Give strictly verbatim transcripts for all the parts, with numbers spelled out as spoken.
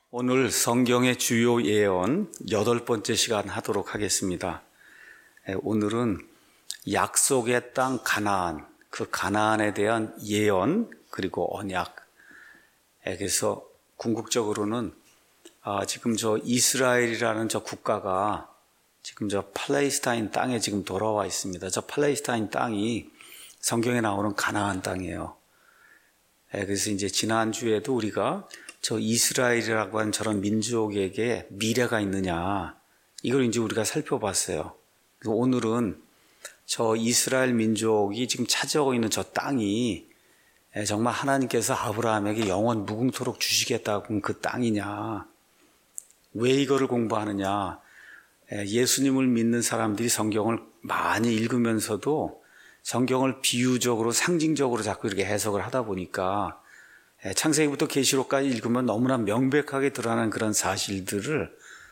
오늘 성경의 주요 예언 여덟 번째 시간 하도록 하겠습니다. 오늘은 약속의 땅 가나안, 그 가나안에 대한 예언 그리고 언약. 그래서 궁극적으로는 아, 지금 저 이스라엘이라는 저 국가가 지금 저 팔레스타인 땅에 지금 돌아와 있습니다. 저 팔레스타인 땅이 성경에 나오는 가나안 땅이에요. 그래서 이제 지난주에도 우리가 저 이스라엘이라고 하는 저런 민족에게 미래가 있느냐, 이걸 이제 우리가 살펴봤어요. 오늘은 저 이스라엘 민족이 지금 차지하고 있는 저 땅이 정말 하나님께서 아브라함에게 영원 무궁토록 주시겠다고 그 땅이냐, 왜 이거를 공부하느냐. 예수님을 믿는 사람들이 성경을 많이 읽으면서도 성경을 비유적으로 상징적으로 자꾸 이렇게 해석을 하다 보니까 창세기부터 계시록까지 읽으면 너무나 명백하게 드러나는 그런 사실들을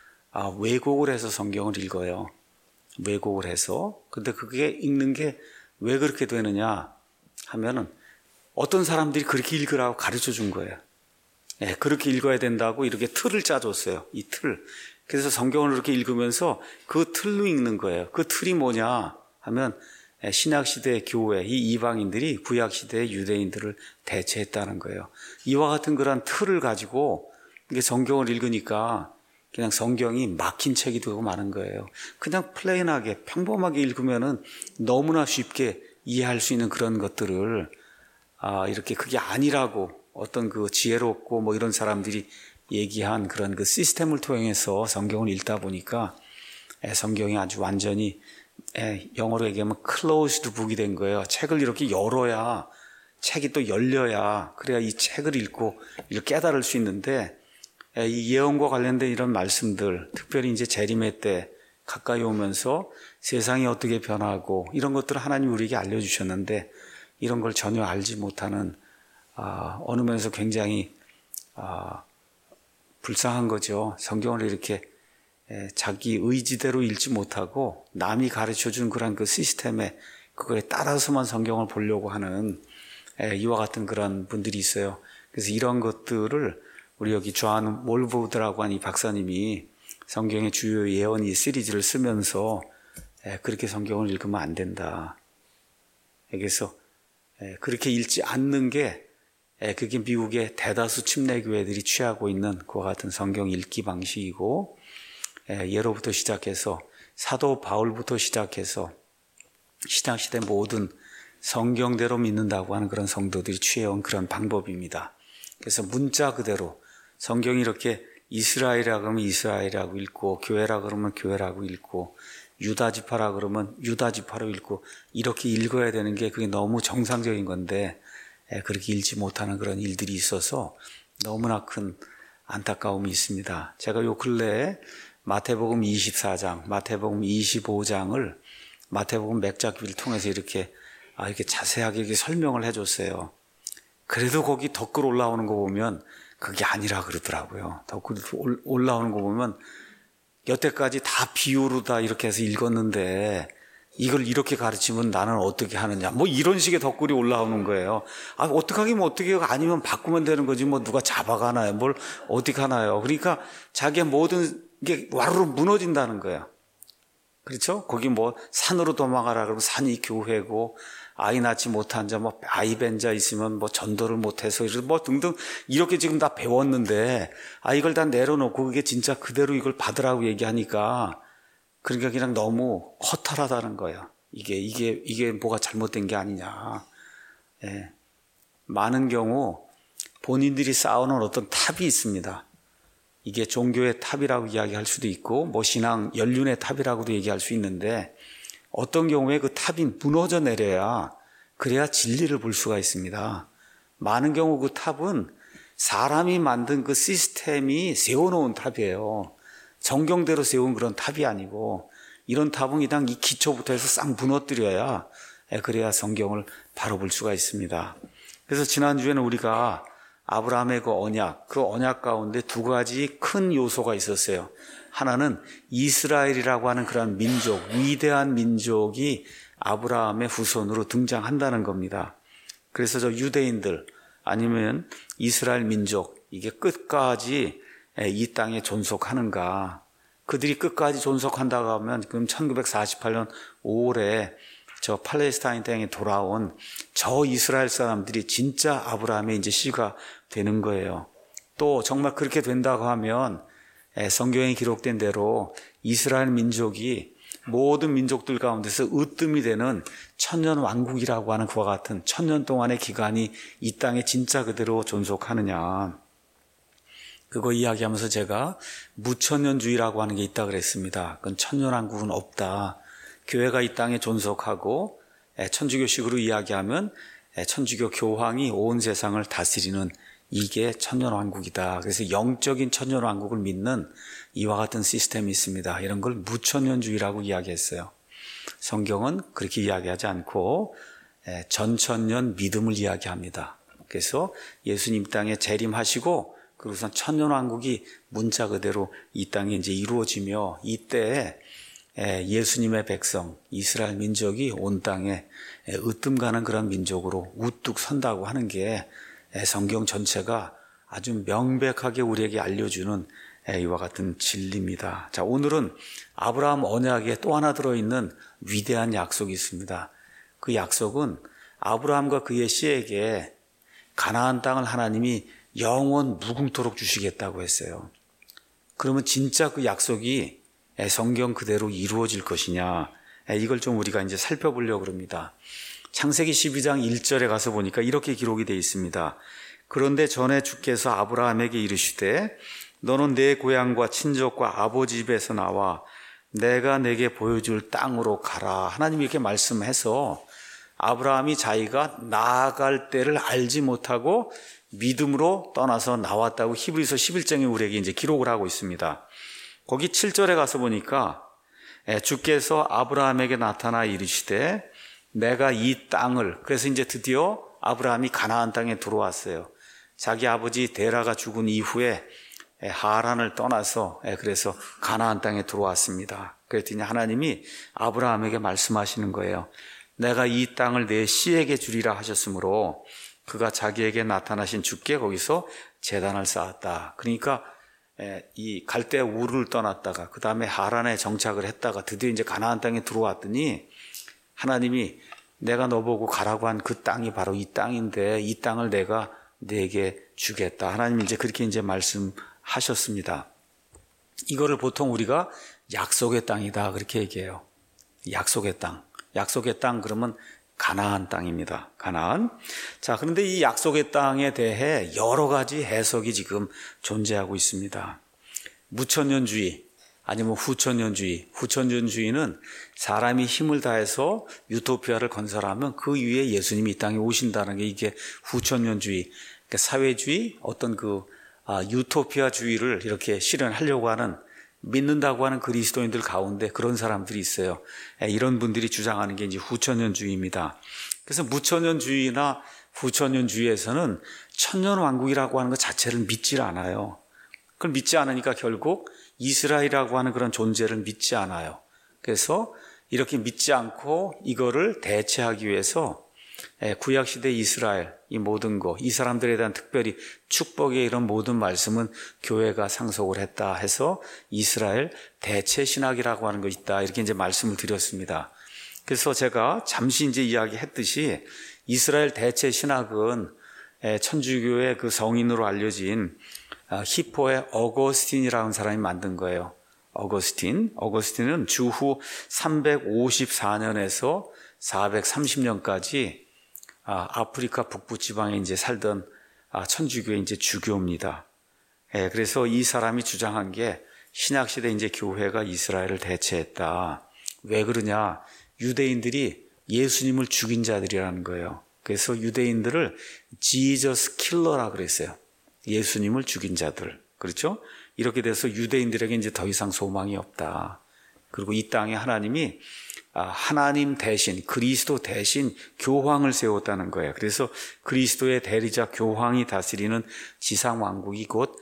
왜곡을 해서 성경을 읽어요. 왜곡을 해서. 근데 그게 읽는 게 왜 그렇게 되느냐 하면은 어떤 사람들이 그렇게 읽으라고 가르쳐 준 거예요. 네, 그렇게 읽어야 된다고 이렇게 틀을 짜줬어요. 이 틀. 그래서 성경을 이렇게 읽으면서 그 틀로 읽는 거예요. 그 틀이 뭐냐 하면 신약시대의 교회, 이 이방인들이 구약시대의 유대인들을 대체했다는 거예요. 이와 같은 그런 틀을 가지고 이게 성경을 읽으니까 그냥 성경이 막힌 책이 되고 마는 거예요. 그냥 플레인하게 평범하게 읽으면은 너무나 쉽게 이해할 수 있는 그런 것들을 아, 이렇게 그게 아니라고 어떤 그 지혜롭고 뭐 이런 사람들이 얘기한 그런 그 시스템을 통해서 성경을 읽다 보니까 성경이 아주 완전히 영어로 얘기하면 closed book이 된 거예요. 책을 이렇게 열어야, 책이 또 열려야, 그래야 이 책을 읽고 이렇게 깨달을 수 있는데, 이 예언과 관련된 이런 말씀들, 특별히 이제 재림의 때 가까이 오면서 세상이 어떻게 변하고 이런 것들을 하나님이 우리에게 알려주셨는데, 이런 걸 전혀 알지 못하는 아, 어느 면에서 굉장히 아, 불쌍한 거죠. 성경을 이렇게 자기 의지대로 읽지 못하고 남이 가르쳐준 그런 그 시스템에 그거에 따라서만 성경을 보려고 하는 이와 같은 그런 분들이 있어요. 그래서 이런 것들을 우리 여기 존 몰보드라고 하는 이 박사님이 성경의 주요 예언 이 시리즈를 쓰면서 그렇게 성경을 읽으면 안 된다. 그래서 그렇게 읽지 않는 게 그게 미국의 대다수 침례교회들이 취하고 있는 그와 같은 성경 읽기 방식이고, 예로부터 시작해서 사도 바울부터 시작해서 신약시대 모든 성경대로 믿는다고 하는 그런 성도들이 취해온 그런 방법입니다. 그래서 문자 그대로 성경이 이렇게 이스라엘이라 그러면 이스라엘이라고 읽고, 교회라 그러면 교회라고 읽고, 유다지파라 그러면 유다지파로 읽고, 이렇게 읽어야 되는 게 그게 너무 정상적인 건데 그렇게 읽지 못하는 그런 일들이 있어서 너무나 큰 안타까움이 있습니다. 제가 요 근래에 마태복음 이십사 장, 마태복음 이십오 장을 마태복음 맥작기를 통해서 이렇게 아, 이렇게 자세하게 이렇게 설명을 해줬어요. 그래도 거기 덧글 올라오는 거 보면 그게 아니라 그러더라고요. 덧글 올라오는 거 보면 여태까지 다 비유로 다 이렇게 해서 읽었는데 이걸 이렇게 가르치면 나는 어떻게 하느냐, 뭐 이런 식의 덧글이 올라오는 거예요. 아, 어떻게 하긴 뭐 어떻게 아니면 바꾸면 되는 거지 뭐 누가 잡아가나요, 뭘 어떻게 하나요. 그러니까 자기의 모든 게 와르르 무너진다는 거예요. 그렇죠? 거기 뭐 산으로 도망가라 그러면 산이 교회고, 아이 낳지 못한 자, 뭐 아이 뵌 자 있으면 뭐 전도를 못해서 뭐 등등 이렇게 지금 다 배웠는데 아, 이걸 다 내려놓고 그게 진짜 그대로 이걸 받으라고 얘기하니까 그러니까 그냥 너무 허탈하다는 거예요. 이게, 이게, 이게 뭐가 잘못된 게 아니냐. 예. 많은 경우 본인들이 쌓아놓은 어떤 탑이 있습니다. 이게 종교의 탑이라고 이야기할 수도 있고, 뭐 신앙 연륜의 탑이라고도 얘기할 수 있는데, 어떤 경우에 그 탑이 무너져 내려야, 그래야 진리를 볼 수가 있습니다. 많은 경우 그 탑은 사람이 만든 그 시스템이 세워놓은 탑이에요. 정경대로 세운 그런 탑이 아니고, 이런 탑은 그냥 이 기초부터 해서 싹 무너뜨려야, 그래야 성경을 바로 볼 수가 있습니다. 그래서 지난주에는 우리가 아브라함의 그 언약, 그 언약 가운데 두 가지 큰 요소가 있었어요. 하나는 이스라엘이라고 하는 그런 민족, 위대한 민족이 아브라함의 후손으로 등장한다는 겁니다. 그래서 저 유대인들 아니면 이스라엘 민족, 이게 끝까지 이 땅에 존속하는가? 그들이 끝까지 존속한다고 하면 그럼 천구백사십팔 년 오월에 저 팔레스타인 땅에 돌아온 저 이스라엘 사람들이 진짜 아브라함의 이제 씨가 되는 거예요. 또 정말 그렇게 된다고 하면 성경에 기록된 대로 이스라엘 민족이 모든 민족들 가운데서 으뜸이 되는 천년 왕국이라고 하는 그와 같은 천년 동안의 기간이 이 땅에 진짜 그대로 존속하느냐. 그거 이야기하면서 제가 무천년주의라고 하는 게 있다 그랬습니다. 그건 천년왕국은 없다. 교회가 이 땅에 존속하고 천주교식으로 이야기하면 천주교 교황이 온 세상을 다스리는 이게 천년왕국이다. 그래서 영적인 천년왕국을 믿는 이와 같은 시스템이 있습니다. 이런 걸 무천년주의라고 이야기했어요. 성경은 그렇게 이야기하지 않고 전천년 믿음을 이야기합니다. 그래서 예수님 땅에 재림하시고 그리고선 천년왕국이 문자 그대로 이 땅에 이제 이루어지며 이때에 예수님의 백성 이스라엘 민족이 온 땅에 으뜸가는 그런 민족으로 우뚝 선다고 하는 게 성경 전체가 아주 명백하게 우리에게 알려주는 이와 같은 진리입니다. 자, 오늘은 아브라함 언약에 또 하나 들어있는 위대한 약속이 있습니다. 그 약속은 아브라함과 그의 씨에게 가나안 땅을 하나님이 영원 무궁토록 주시겠다고 했어요. 그러면 진짜 그 약속이 성경 그대로 이루어질 것이냐, 이걸 좀 우리가 이제 살펴보려고 합니다. 창세기 십이 장 일 절에 가서 보니까 이렇게 기록이 되어 있습니다. 그런데 전에 주께서 아브라함에게 이르시되 너는 내 고향과 친족과 아버지 집에서 나와 내가 내게 보여줄 땅으로 가라. 하나님이 이렇게 말씀해서 아브라함이 자기가 나아갈 때를 알지 못하고 믿음으로 떠나서 나왔다고 히브리서 십일 장에 우리에게 이제 기록을 하고 있습니다. 거기 칠 절에 가서 보니까 주께서 아브라함에게 나타나 이르시되 내가 이 땅을, 그래서 이제 드디어 아브라함이 가나안 땅에 들어왔어요. 자기 아버지 데라가 죽은 이후에 하란을 떠나서 그래서 가나안 땅에 들어왔습니다. 그랬더니 하나님이 아브라함에게 말씀하시는 거예요. 내가 이 땅을 내 씨에게 주리라 하셨으므로 그가 자기에게 나타나신 주께 거기서 제단을 쌓았다. 그러니까 이 갈대 우르를 떠났다가 그 다음에 하란에 정착을 했다가 드디어 이제 가나안 땅에 들어왔더니 하나님이 내가 너보고 가라고 한 그 땅이 바로 이 땅인데 이 땅을 내가 내게 주겠다. 하나님이 이제 그렇게 이제 말씀하셨습니다. 이거를 보통 우리가 약속의 땅이다 그렇게 얘기해요. 약속의 땅. 약속의 땅 그러면 가나안 땅입니다. 가나안. 자, 그런데 이 약속의 땅에 대해 여러 가지 해석이 지금 존재하고 있습니다. 무천년주의 아니면 후천년주의. 후천년주의는 사람이 힘을 다해서 유토피아를 건설하면 그 위에 예수님이 이 땅에 오신다는 게 이게 후천년주의. 그러니까 사회주의, 어떤 그 아, 유토피아주의를 이렇게 실현하려고 하는, 믿는다고 하는 그리스도인들 가운데 그런 사람들이 있어요. 이런 분들이 주장하는 게 이제 후천년주의입니다. 그래서 무천년주의나 후천년주의에서는 천년왕국이라고 하는 것 자체를 믿질 않아요. 그걸 믿지 않으니까 결국 이스라엘이라고 하는 그런 존재를 믿지 않아요. 그래서 이렇게 믿지 않고 이거를 대체하기 위해서 구약시대 이스라엘, 이 모든 거, 이 사람들에 대한 특별히 축복의 이런 모든 말씀은 교회가 상속을 했다 해서 이스라엘 대체 신학이라고 하는 거 있다. 이렇게 이제 말씀을 드렸습니다. 그래서 제가 잠시 이제 이야기했듯이 이스라엘 대체 신학은 천주교의 그 성인으로 알려진 히포의 어거스틴이라는 사람이 만든 거예요. 어거스틴. 어거스틴은 주후 삼백오십사 년에서 사백삼십 년까지 아, 아프리카 북부 지방에 이제 살던 아, 천주교의 이제 주교입니다. 예, 그래서 이 사람이 주장한 게 신약시대 이제 교회가 이스라엘을 대체했다. 왜 그러냐? 유대인들이 예수님을 죽인 자들이라는 거예요. 그래서 유대인들을 지저스 킬러라 그랬어요. 예수님을 죽인 자들. 그렇죠? 이렇게 돼서 유대인들에게 이제 더 이상 소망이 없다. 그리고 이 땅에 하나님이 하나님 대신, 그리스도 대신 교황을 세웠다는 거예요. 그래서 그리스도의 대리자 교황이 다스리는 지상왕국이 곧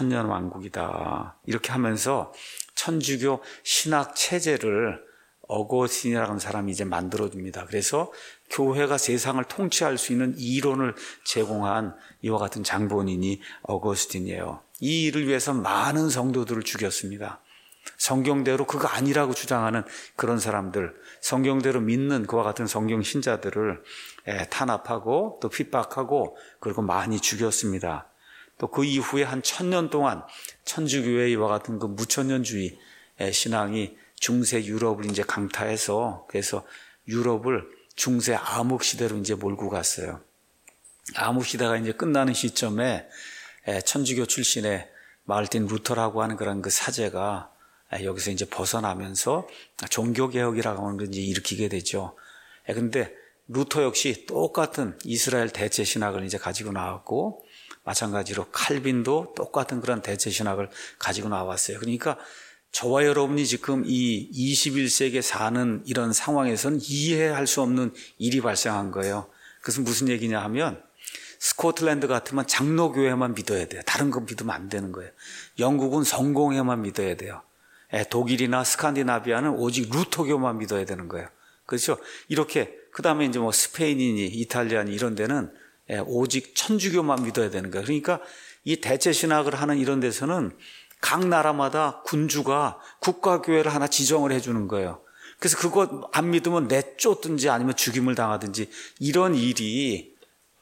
천년왕국이다. 이렇게 하면서 천주교 신학 체제를 어거스틴이라는 사람이 이제 만들어줍니다. 그래서 교회가 세상을 통치할 수 있는 이론을 제공한 이와 같은 장본인이 어거스틴이에요. 이 일을 위해서 많은 성도들을 죽였습니다. 성경대로 그거 아니라고 주장하는 그런 사람들, 성경대로 믿는 그와 같은 성경 신자들을 탄압하고 또 핍박하고 그리고 많이 죽였습니다. 또 그 이후에 한 천년 동안 천주교회 이와 같은 그 무천년주의 신앙이 중세 유럽을 이제 강타해서 그래서 유럽을 중세 암흑 시대로 이제 몰고 갔어요. 암흑 시대가 이제 끝나는 시점에 천주교 출신의 마르틴 루터라고 하는 그런 그 사제가 여기서 이제 벗어나면서 종교개혁이라고 하는 걸 이제 일으키게 되죠. 그런데 루터 역시 똑같은 이스라엘 대체 신학을 이제 가지고 나왔고, 마찬가지로 칼빈도 똑같은 그런 대체 신학을 가지고 나왔어요. 그러니까 저와 여러분이 지금 이 이십일 세기에 사는 이런 상황에서는 이해할 수 없는 일이 발생한 거예요. 그래서 무슨 얘기냐 하면, 스코틀랜드 같으면 장로교회만 믿어야 돼요. 다른 거 믿으면 안 되는 거예요. 영국은 성공회만 믿어야 돼요. 독일이나 스칸디나비아는 오직 루터교만 믿어야 되는 거예요. 그렇죠? 이렇게 그 다음에 이제 뭐 스페인이니 이탈리아니 이런 데는 오직 천주교만 믿어야 되는 거예요. 그러니까 이 대체 신학을 하는 이런 데서는 각 나라마다 군주가 국가교회를 하나 지정을 해주는 거예요. 그래서 그거 안 믿으면 내쫓든지 아니면 죽임을 당하든지 이런 일이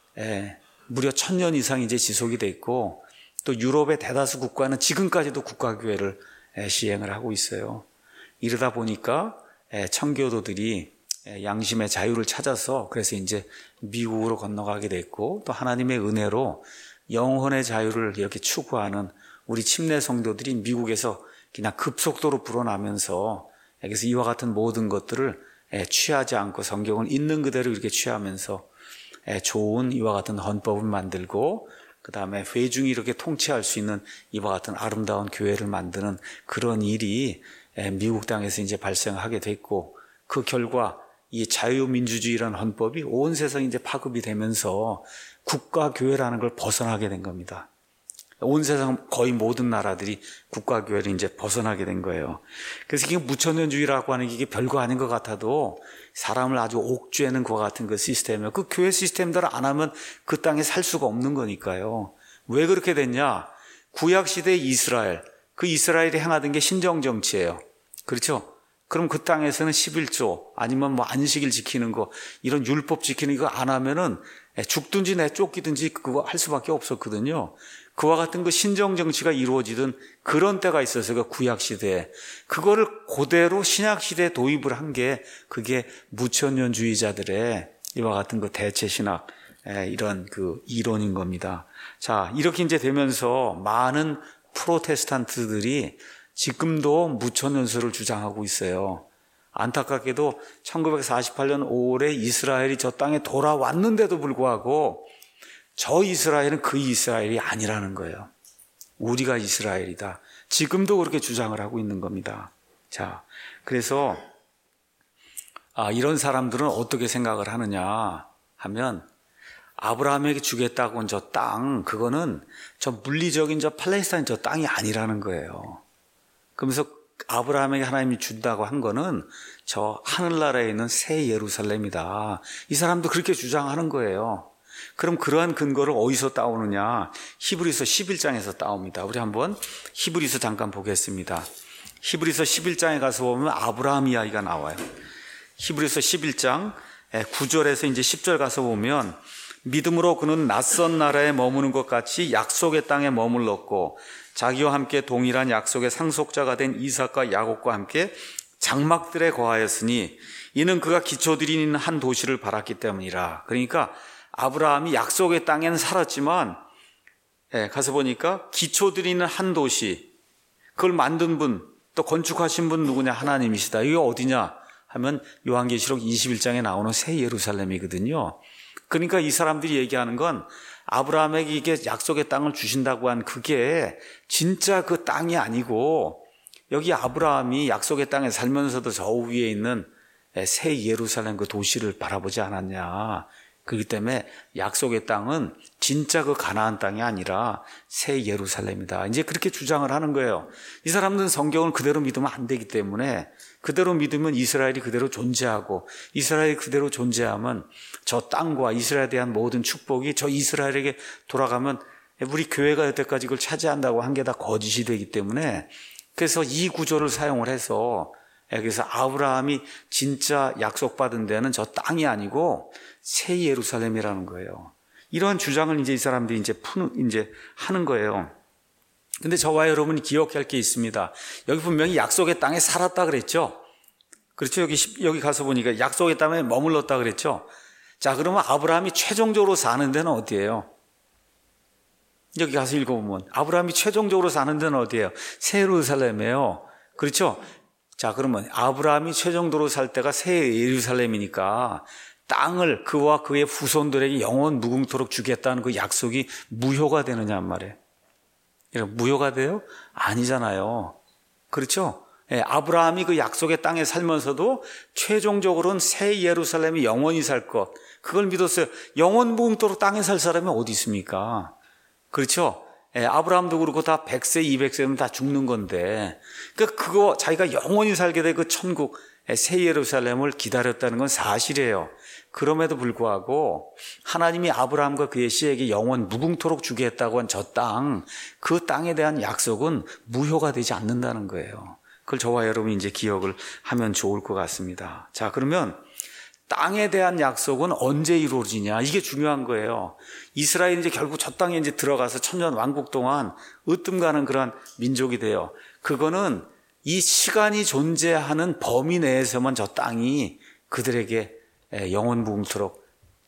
무려 천년 이상 이제 지속이 돼 있고, 또 유럽의 대다수 국가는 지금까지도 국가교회를 시행을 하고 있어요. 이러다 보니까 청교도들이 양심의 자유를 찾아서 그래서 이제 미국으로 건너가게 됐고, 또 하나님의 은혜로 영혼의 자유를 이렇게 추구하는 우리 침례 성도들이 미국에서 그냥 급속도로 불어나면서 그래서 이와 같은 모든 것들을 취하지 않고 성경을 있는 그대로 이렇게 취하면서 좋은 이와 같은 헌법을 만들고, 그 다음에 회중이 이렇게 통치할 수 있는 이와 같은 아름다운 교회를 만드는 그런 일이 미국 땅에서 이제 발생하게 됐고, 그 결과 이 자유민주주의라는 헌법이 온 세상에 이제 파급이 되면서 국가교회라는 걸 벗어나게 된 겁니다. 온 세상 거의 모든 나라들이 국가교회를 이제 벗어나게 된 거예요. 그래서 이게 무천년주의라고 하는 게 이게 별거 아닌 것 같아도 사람을 아주 옥죄는 그와 같은 그 시스템이에요. 그 교회 시스템대로 안 하면 그 땅에 살 수가 없는 거니까요. 왜 그렇게 됐냐? 구약시대의 이스라엘, 그 이스라엘이 행하던 게 신정정치예요. 그렇죠? 그럼 그 땅에서는 십일조 아니면 뭐 안식일 지키는 거, 이런 율법 지키는 거 안 하면은 죽든지 내쫓기든지 그거 할 수밖에 없었거든요. 그와 같은 그 신정정치가 이루어지던 그런 때가 있었어요. 그 구약시대에. 그거를 그대로 신약시대에 도입을 한 게 그게 무천년주의자들의 이와 같은 그 대체신학, 이런 그 이론인 겁니다. 자, 이렇게 이제 되면서 많은 프로테스탄트들이 지금도 무천년설을 주장하고 있어요. 안타깝게도 천구백사십팔년 오월에 이스라엘이 저 땅에 돌아왔는데도 불구하고 저 이스라엘은 그 이스라엘이 아니라는 거예요. 우리가 이스라엘이다. 지금도 그렇게 주장을 하고 있는 겁니다. 자, 그래서 아, 이런 사람들은 어떻게 생각을 하느냐 하면, 아브라함에게 주겠다고 한 저 땅, 그거는 저 물리적인 저 팔레스타인 저 땅이 아니라는 거예요. 그러면서 아브라함에게 하나님이 준다고 한 거는 저 하늘나라에 있는 새 예루살렘이다. 이 사람도 그렇게 주장하는 거예요. 그럼 그러한 근거를 어디서 따오느냐? 히브리서 십일장에서 따옵니다. 우리 한번 히브리서 잠깐 보겠습니다. 히브리서 십일장에 가서 보면 아브라함 이야기가 나와요. 히브리서 십일장 구절에서 이제 십절 가서 보면, 믿음으로 그는 낯선 나라에 머무는 것 같이 약속의 땅에 머물렀고, 자기와 함께 동일한 약속의 상속자가 된 이삭과 야곱과 함께 장막들에 거하였으니 이는 그가 기초들인 한 도시를 바랐기 때문이라. 그러니까 아브라함이 약속의 땅에는 살았지만, 예, 가서 보니까 기초들이는 한 도시, 그걸 만든 분, 또 건축하신 분 누구냐? 하나님이시다. 이게 어디냐 하면 요한계시록 이십일장에 나오는 새 예루살렘이거든요. 그러니까 이 사람들이 얘기하는 건 아브라함에게 이게 약속의 땅을 주신다고 한 그게 진짜 그 땅이 아니고, 여기 아브라함이 약속의 땅에 살면서도 저 위에 있는 새 예루살렘 그 도시를 바라보지 않았냐. 그렇기 때문에 약속의 땅은 진짜 그 가나안 땅이 아니라 새 예루살렘이다. 이제 그렇게 주장을 하는 거예요. 이 사람들은 성경을 그대로 믿으면 안 되기 때문에 그대로 믿으면 이스라엘이 그대로 존재하고 이스라엘이 그대로 존재하면 저 땅과 이스라엘에 대한 모든 축복이 저 이스라엘에게 돌아가면 우리 교회가 여태까지 그걸 차지한다고 한 게 다 거짓이 되기 때문에 그래서 이 구조를 사용을 해서 그래서 아브라함이 진짜 약속받은 데는 저 땅이 아니고 새 예루살렘이라는 거예요. 이러한 주장을 이제 이 사람들이 이제 푸는, 이제 하는 거예요. 근데 저와 여러분이 기억할 게 있습니다. 여기 분명히 약속의 땅에 살았다 그랬죠? 그렇죠? 여기, 여기 가서 보니까 약속의 땅에 머물렀다 그랬죠? 자, 그러면 아브라함이 최종적으로 사는 데는 어디예요? 여기 가서 읽어보면 아브라함이 최종적으로 사는 데는 어디예요? 새 예루살렘이에요. 그렇죠? 자, 그러면 아브라함이 최종적으로 살 때가 새 예루살렘이니까 땅을 그와 그의 후손들에게 영원 무궁토록 주겠다는 그 약속이 무효가 되느냐 말이에요. 무효가 돼요? 아니잖아요. 그렇죠? 예, 아브라함이 그 약속의 땅에 살면서도 최종적으로는 새 예루살렘이 영원히 살 것, 그걸 믿었어요. 영원 무궁토록 땅에 살 사람이 어디 있습니까? 그렇죠? 예, 아브라함도 그렇고 다 백 세, 이백 세면 다 죽는 건데, 그러니까 그거 자기가 영원히 살게 될 그 천국, 새 예루살렘을 기다렸다는 건 사실이에요. 그럼에도 불구하고 하나님이 아브라함과 그의 씨에게 영원 무궁토록 주겠다고 한 저 땅, 그 땅에 대한 약속은 무효가 되지 않는다는 거예요. 그걸 저와 여러분이 이제 기억을 하면 좋을 것 같습니다. 자, 그러면 땅에 대한 약속은 언제 이루어지냐? 이게 중요한 거예요. 이스라엘이 이제 결국 저 땅에 이제 들어가서 천년 왕국 동안 으뜸가는 그런 민족이 돼요. 그거는 이 시간이 존재하는 범위 내에서만 저 땅이 그들에게 영원 무궁토록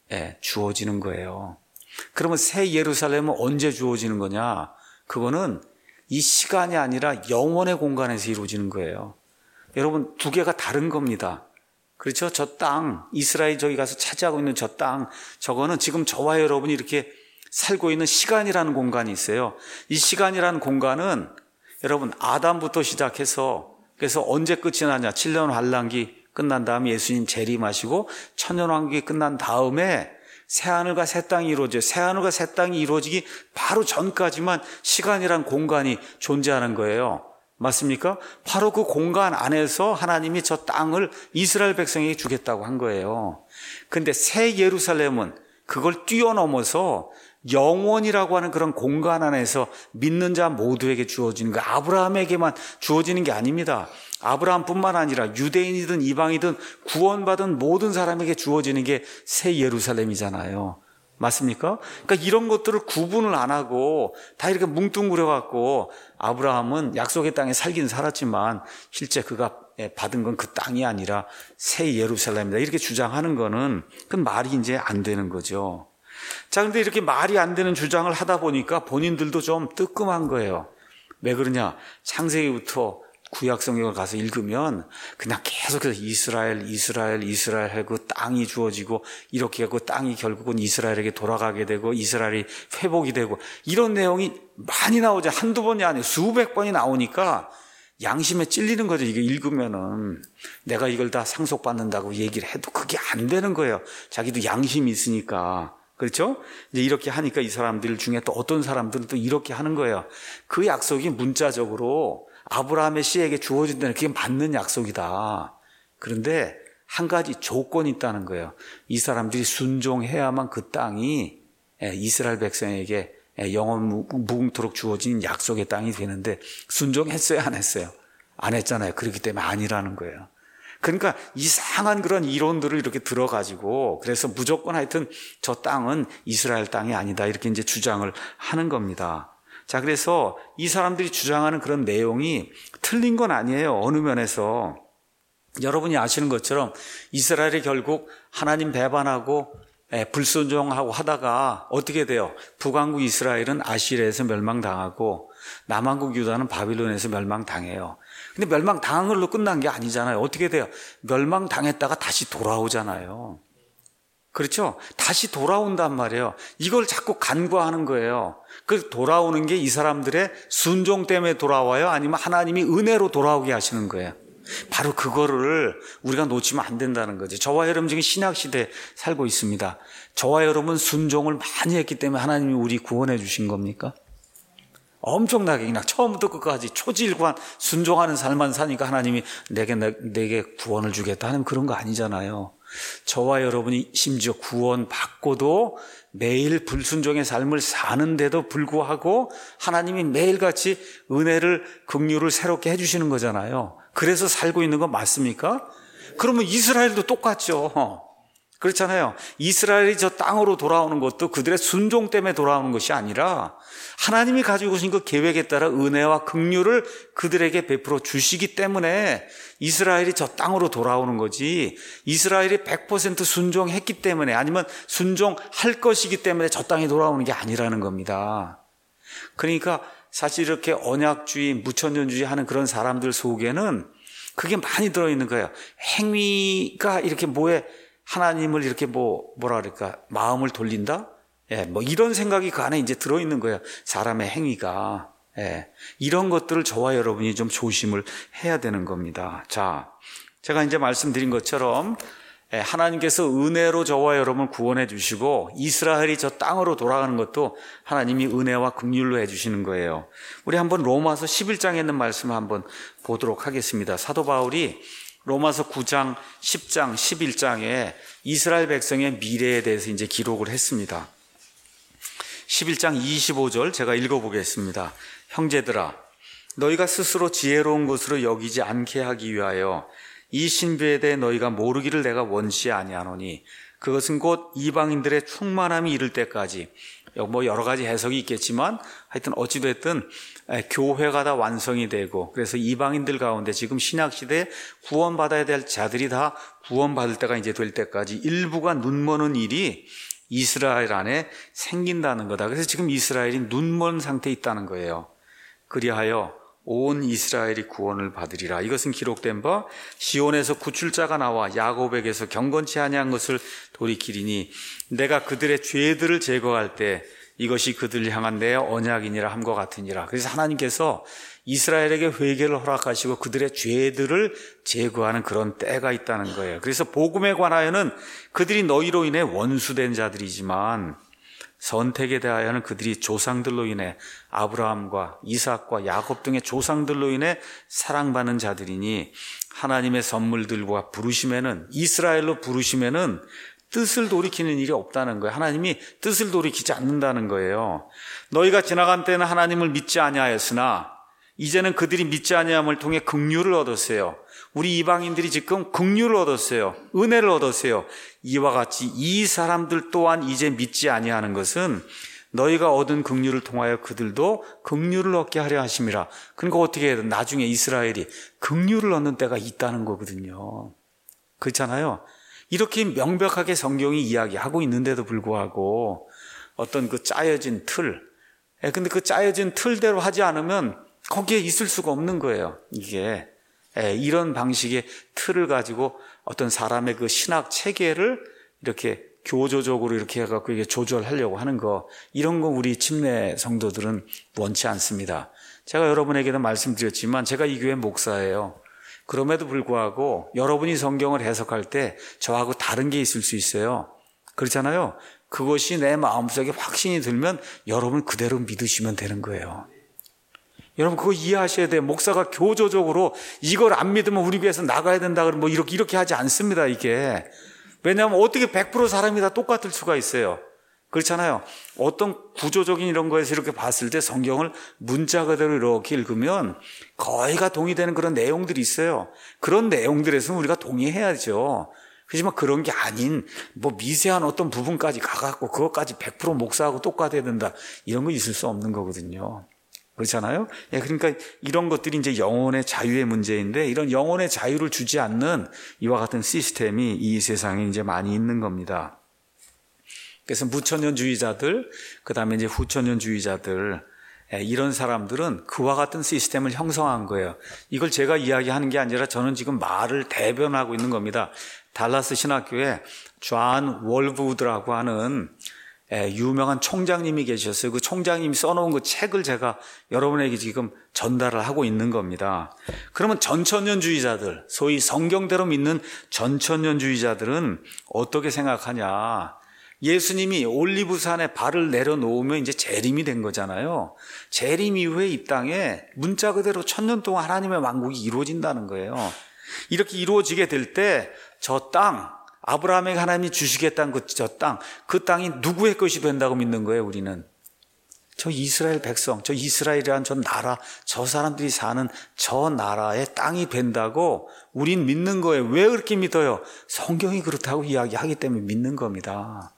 주어지는 거예요. 그러면 새 예루살렘은 언제 주어지는 거냐? 그거는 이 시간이 아니라 영원의 공간에서 이루어지는 거예요. 여러분, 두 개가 다른 겁니다. 그렇죠? 저 땅, 이스라엘 저기 가서 차지하고 있는 저 땅, 저거는 지금 저와 여러분이 이렇게 살고 있는 시간이라는 공간이 있어요. 이 시간이라는 공간은 여러분 아담부터 시작해서 그래서 언제 끝이 나냐? 칠 년 환란기 끝난 다음에 예수님 재림하시고 천년 왕국이 끝난 다음에 새하늘과 새 땅이 이루어져요. 새하늘과 새 땅이 이루어지기 바로 전까지만 시간이란 공간이 존재하는 거예요. 맞습니까? 바로 그 공간 안에서 하나님이 저 땅을 이스라엘 백성에게 주겠다고 한 거예요. 그런데 새 예루살렘은 그걸 뛰어넘어서 영원이라고 하는 그런 공간 안에서 믿는 자 모두에게 주어지는 거, 아브라함에게만 주어지는 게 아닙니다. 아브라함뿐만 아니라 유대인이든 이방이든 구원받은 모든 사람에게 주어지는 게 새 예루살렘이잖아요. 맞습니까? 그러니까 이런 것들을 구분을 안 하고 다 이렇게 뭉뚱그려 갖고 아브라함은 약속의 땅에 살긴 살았지만 실제 그가 받은 건 그 땅이 아니라 새 예루살렘이다, 이렇게 주장하는 거는 그건 말이 이제 안 되는 거죠. 자, 근데 이렇게 말이 안 되는 주장을 하다 보니까 본인들도 좀 뜨끔한 거예요. 왜 그러냐? 창세기부터 구약 성경을 가서 읽으면 그냥 계속해서 이스라엘, 이스라엘, 이스라엘 하고 땅이 주어지고 이렇게 하고 땅이 결국은 이스라엘에게 돌아가게 되고 이스라엘이 회복이 되고 이런 내용이 많이 나오죠. 한두 번이 아니에요. 수백 번이 나오니까 양심에 찔리는 거죠. 이게 읽으면은 내가 이걸 다 상속받는다고 얘기를 해도 그게 안 되는 거예요. 자기도 양심이 있으니까. 그렇죠? 이제 이렇게 하니까 이 사람들 중에 또 어떤 사람들은 또 이렇게 하는 거예요. 그 약속이 문자적으로 아브라함의 씨에게 주어진다는 그게 맞는 약속이다. 그런데 한 가지 조건이 있다는 거예요. 이 사람들이 순종해야만 그 땅이 이스라엘 백성에게 영원 무궁토록 주어진 약속의 땅이 되는데 순종했어요, 안 했어요? 안 했잖아요. 그렇기 때문에 아니라는 거예요. 그러니까 이상한 그런 이론들을 이렇게 들어가지고 그래서 무조건 하여튼 저 땅은 이스라엘 땅이 아니다, 이렇게 이제 주장을 하는 겁니다. 자, 그래서 이 사람들이 주장하는 그런 내용이 틀린 건 아니에요. 어느 면에서 여러분이 아시는 것처럼 이스라엘이 결국 하나님 배반하고 불순종하고 하다가 어떻게 돼요? 북왕국 이스라엘은 아시리아에서 멸망당하고 남왕국 유다는 바빌론에서 멸망당해요. 근데 멸망당한 걸로 끝난 게 아니잖아요. 어떻게 돼요? 멸망당했다가 다시 돌아오잖아요. 그렇죠? 다시 돌아온단 말이에요. 이걸 자꾸 간과하는 거예요. 그 돌아오는 게 이 사람들의 순종 때문에 돌아와요? 아니면 하나님이 은혜로 돌아오게 하시는 거예요? 바로 그거를 우리가 놓치면 안 된다는 거죠. 저와 여러분 지금 신약시대에 살고 있습니다. 저와 여러분 순종을 많이 했기 때문에 하나님이 우리 구원해 주신 겁니까? 엄청나게 그냥 처음부터 끝까지 초지일관 순종하는 삶만 사니까 하나님이 내게, 내게 구원을 주겠다 하는 그런 거 아니잖아요. 저와 여러분이 심지어 구원 받고도 매일 불순종의 삶을 사는데도 불구하고 하나님이 매일같이 은혜를, 긍휼을 새롭게 해주시는 거잖아요. 그래서 살고 있는 거 맞습니까? 그러면 이스라엘도 똑같죠. 그렇잖아요. 이스라엘이 저 땅으로 돌아오는 것도 그들의 순종 때문에 돌아오는 것이 아니라 하나님이 가지고 오신 그 계획에 따라 은혜와 긍휼을 그들에게 베풀어 주시기 때문에 이스라엘이 저 땅으로 돌아오는 거지, 이스라엘이 백 퍼센트 순종했기 때문에 아니면 순종할 것이기 때문에 저 땅에 돌아오는 게 아니라는 겁니다. 그러니까 사실 이렇게 언약주의, 무천년주의 하는 그런 사람들 속에는 그게 많이 들어있는 거예요. 행위가 이렇게 뭐에 하나님을 이렇게 뭐, 뭐라 그럴까, 마음을 돌린다? 예, 뭐 이런 생각이 그 안에 이제 들어있는 거예요. 사람의 행위가. 예, 이런 것들을 저와 여러분이 좀 조심을 해야 되는 겁니다. 자, 제가 이제 말씀드린 것처럼 예, 하나님께서 은혜로 저와 여러분을 구원해 주시고 이스라엘이 저 땅으로 돌아가는 것도 하나님이 은혜와 긍휼로 해 주시는 거예요. 우리 한번 로마서 십일 장에 있는 말씀을 한번 보도록 하겠습니다. 사도 바울이 로마서 구 장, 십 장, 십일 장에 이스라엘 백성의 미래에 대해서 이제 기록을 했습니다. 십일 장 이십오 절 제가 읽어보겠습니다. 형제들아, 너희가 스스로 지혜로운 것으로 여기지 않게 하기 위하여 이 신비에 대해 너희가 모르기를 내가 원치 아니하노니 그것은 곧 이방인들의 충만함이 이를 때까지, 뭐 여러 가지 해석이 있겠지만 하여튼 어찌됐든 교회가 다 완성이 되고, 그래서 이방인들 가운데 지금 신약시대에 구원받아야 될 자들이 다 구원받을 때가 이제 될 때까지 일부가 눈머는 일이 이스라엘 안에 생긴다는 거다. 그래서 지금 이스라엘이 눈먼 상태에 있다는 거예요. 그리하여 온 이스라엘이 구원을 받으리라. 이것은 기록된 바 시온에서 구출자가 나와 야곱에게서 경건치 아니한 것을 돌이키리니 내가 그들의 죄들을 제거할 때 이것이 그들을 향한 내 언약이니라 함과 같으니라. 그래서 하나님께서 이스라엘에게 회개를 허락하시고 그들의 죄들을 제거하는 그런 때가 있다는 거예요. 그래서 복음에 관하여는 그들이 너희로 인해 원수된 자들이지만 선택에 대하여는 그들이 조상들로 인해 아브라함과 이삭과 야곱 등의 조상들로 인해 사랑받는 자들이니 하나님의 선물들과 부르심에는, 이스라엘로 부르심에는 뜻을 돌이키는 일이 없다는 거예요. 하나님이 뜻을 돌이키지 않는다는 거예요. 너희가 지나간 때는 하나님을 믿지 아니하였으나 이제는 그들이 믿지 아니함을 통해 긍휼을 얻었어요. 우리 이방인들이 지금 긍휼을 얻었어요. 은혜를 얻었어요. 이와 같이 이 사람들 또한 이제 믿지 아니하는 것은 너희가 얻은 긍휼을 통하여 그들도 긍휼을 얻게 하려 하심이라. 그러니까 어떻게 해야 돼? 나중에 이스라엘이 긍휼을 얻는 때가 있다는 거거든요. 그렇잖아요. 이렇게 명백하게 성경이 이야기하고 있는데도 불구하고 어떤 그 짜여진 틀, 근데 그 짜여진 틀대로 하지 않으면 거기에 있을 수가 없는 거예요. 이게 이런 방식의 틀을 가지고 어떤 사람의 그 신학 체계를 이렇게 교조적으로 이렇게 해갖고 이게 조절하려고 하는 거, 이런 거 우리 침례 성도들은 원치 않습니다. 제가 여러분에게도 말씀드렸지만 제가 이 교회 목사예요. 그럼에도 불구하고 여러분이 성경을 해석할 때 저하고 다른 게 있을 수 있어요. 그렇잖아요. 그것이 내 마음속에 확신이 들면 여러분 그대로 믿으시면 되는 거예요. 여러분 그거 이해하셔야 돼요. 목사가 교조적으로 이걸 안 믿으면 우리 교회에서 나가야 된다 그러면 뭐 이렇게 이렇게 하지 않습니다. 이게 왜냐하면 어떻게 백 퍼센트 사람이 다 똑같을 수가 있어요. 그렇잖아요. 어떤 구조적인 이런 거에서 이렇게 봤을 때 성경을 문자 그대로 이렇게 읽으면 거의가 동의되는 그런 내용들이 있어요. 그런 내용들에서는 우리가 동의해야죠. 하지만 그런 게 아닌 뭐 미세한 어떤 부분까지 가갖고 그것까지 백 퍼센트 목사하고 똑같아야 된다, 이런 거 있을 수 없는 거거든요. 그렇잖아요. 예, 그러니까 이런 것들이 이제 영혼의 자유의 문제인데, 이런 영혼의 자유를 주지 않는 이와 같은 시스템이 이 세상에 이제 많이 있는 겁니다. 그래서 무천년주의자들, 그 다음에 이제 후천년주의자들, 이런 사람들은 그와 같은 시스템을 형성한 거예요. 이걸 제가 이야기하는 게 아니라 저는 지금 말을 대변하고 있는 겁니다. 달라스 신학교에 존 월브우드라고 하는 유명한 총장님이 계셨어요. 그 총장님이 써놓은 그 책을 제가 여러분에게 지금 전달을 하고 있는 겁니다. 그러면 전천년주의자들, 소위 성경대로 믿는 전천년주의자들은 어떻게 생각하냐? 예수님이 올리브산에 발을 내려놓으면 이제 재림이 된 거잖아요. 재림 이후에 이 땅에 문자 그대로 천년 동안 하나님의 왕국이 이루어진다는 거예요. 이렇게 이루어지게 될 때 저 땅, 아브라함에게 하나님이 주시겠다는 그 저 땅, 그 땅이 누구의 것이 된다고 믿는 거예요, 우리는? 저 이스라엘 백성, 저 이스라엘이라는 저 나라, 저 사람들이 사는 저 나라의 땅이 된다고 우린 믿는 거예요. 왜 그렇게 믿어요? 성경이 그렇다고 이야기하기 때문에 믿는 겁니다.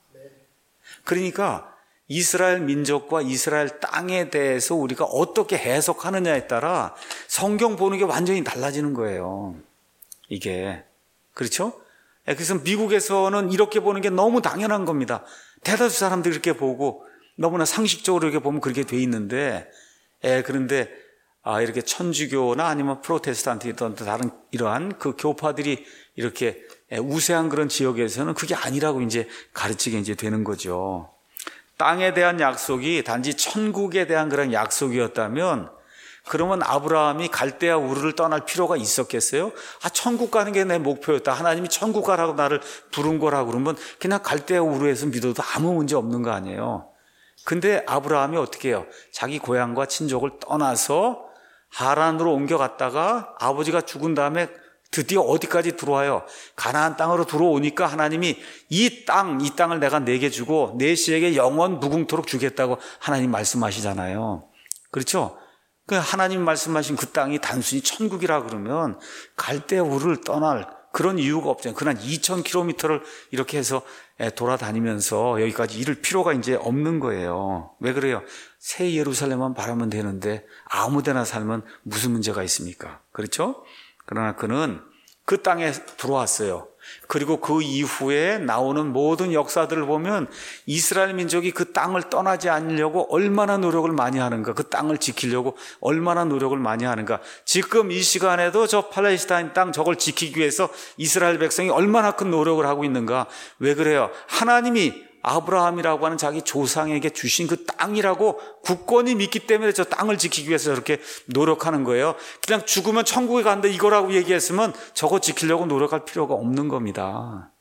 그러니까 이스라엘 민족과 이스라엘 땅에 대해서 우리가 어떻게 해석하느냐에 따라 성경 보는 게 완전히 달라지는 거예요. 이게. 그렇죠? 그래서 미국에서는 이렇게 보는 게 너무 당연한 겁니다. 대다수 사람들이 이렇게 보고 너무나 상식적으로 이렇게 보면 그렇게 돼 있는데, 예, 그런데 아, 이렇게 천주교나 아니면 프로테스탄트든 다른 이러한 그 교파들이 이렇게 우세한 그런 지역에서는 그게 아니라고 이제 가르치게 이제 되는 거죠. 땅에 대한 약속이 단지 천국에 대한 그런 약속이었다면 그러면 아브라함이 갈대아 우르를 떠날 필요가 있었겠어요? 아, 천국 가는 게 내 목표였다. 하나님이 천국 가라고 나를 부른 거라고 그러면 그냥 갈대아 우르에서 믿어도 아무 문제 없는 거 아니에요. 근데 아브라함이 어떻게 해요? 자기 고향과 친족을 떠나서 하란으로 옮겨갔다가 아버지가 죽은 다음에 드디어 어디까지 들어와요? 가나안 땅으로 들어오니까 하나님이 이 땅, 이 땅을 내가 내게 주고 내 씨에게 영원 무궁토록 주겠다고 하나님 말씀하시잖아요. 그렇죠? 그 하나님 말씀하신 그 땅이 단순히 천국이라 그러면 갈대아 우르를 떠날 그런 이유가 없잖아요. 그냥 이천 킬로미터를 이렇게 해서 돌아다니면서 여기까지 이를 필요가 이제 없는 거예요. 왜 그래요? 새 예루살렘만 바라면 되는데 아무 데나 살면 무슨 문제가 있습니까? 그렇죠? 그러나 그는 그 땅에 들어왔어요. 그리고 그 이후에 나오는 모든 역사들을 보면 이스라엘 민족이 그 땅을 떠나지 않으려고 얼마나 노력을 많이 하는가, 그 땅을 지키려고 얼마나 노력을 많이 하는가. 지금 이 시간에도 저 팔레스타인 땅 저걸 지키기 위해서 이스라엘 백성이 얼마나 큰 노력을 하고 있는가. 왜 그래요? 하나님이 아브라함이라고 하는 자기 조상에게 주신 그 땅이라고 굳건히 믿기 때문에 저 땅을 지키기 위해서 저렇게 노력하는 거예요. 그냥 죽으면 천국에 간다 이거라고 얘기했으면 저거 지키려고 노력할 필요가 없는 겁니다.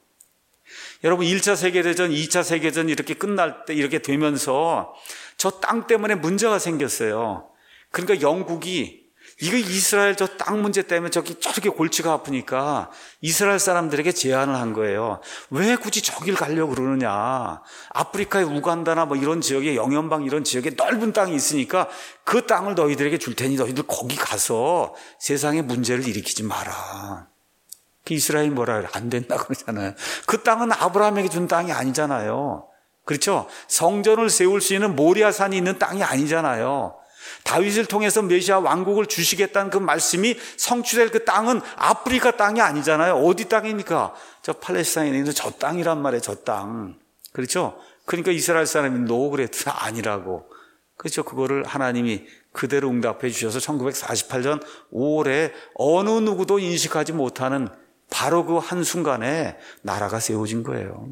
여러분 일 차 세계대전, 이 차 세계대전 이렇게 끝날 때 이렇게 되면서 저 땅 때문에 문제가 생겼어요. 그러니까 영국이 이거 이스라엘 저 땅 문제 때문에 저기 저렇게 골치가 아프니까 이스라엘 사람들에게 제안을 한 거예요. 왜 굳이 저길 가려고 그러느냐. 아프리카의 우간다나 뭐 이런 지역에 영연방 이런 지역에 넓은 땅이 있으니까 그 땅을 너희들에게 줄 테니 너희들 거기 가서 세상에 문제를 일으키지 마라. 그 이스라엘이 뭐라 그래? 안 된다 그러잖아요. 그 땅은 아브라함에게 준 땅이 아니잖아요. 그렇죠? 성전을 세울 수 있는 모리아산이 있는 땅이 아니잖아요. 다윗을 통해서 메시아 왕국을 주시겠다는 그 말씀이 성취될 그 땅은 아프리카 땅이 아니잖아요. 어디 땅입니까? 저 팔레스타인에 있는 저 땅이란 말이에요. 저 땅. 그렇죠? 그러니까 이스라엘 사람이 노 그랬더니 아니라고. 그렇죠? 그거를 하나님이 그대로 응답해 주셔서 천구백사십팔 년 오월에 어느 누구도 인식하지 못하는 바로 그 한순간에 나라가 세워진 거예요.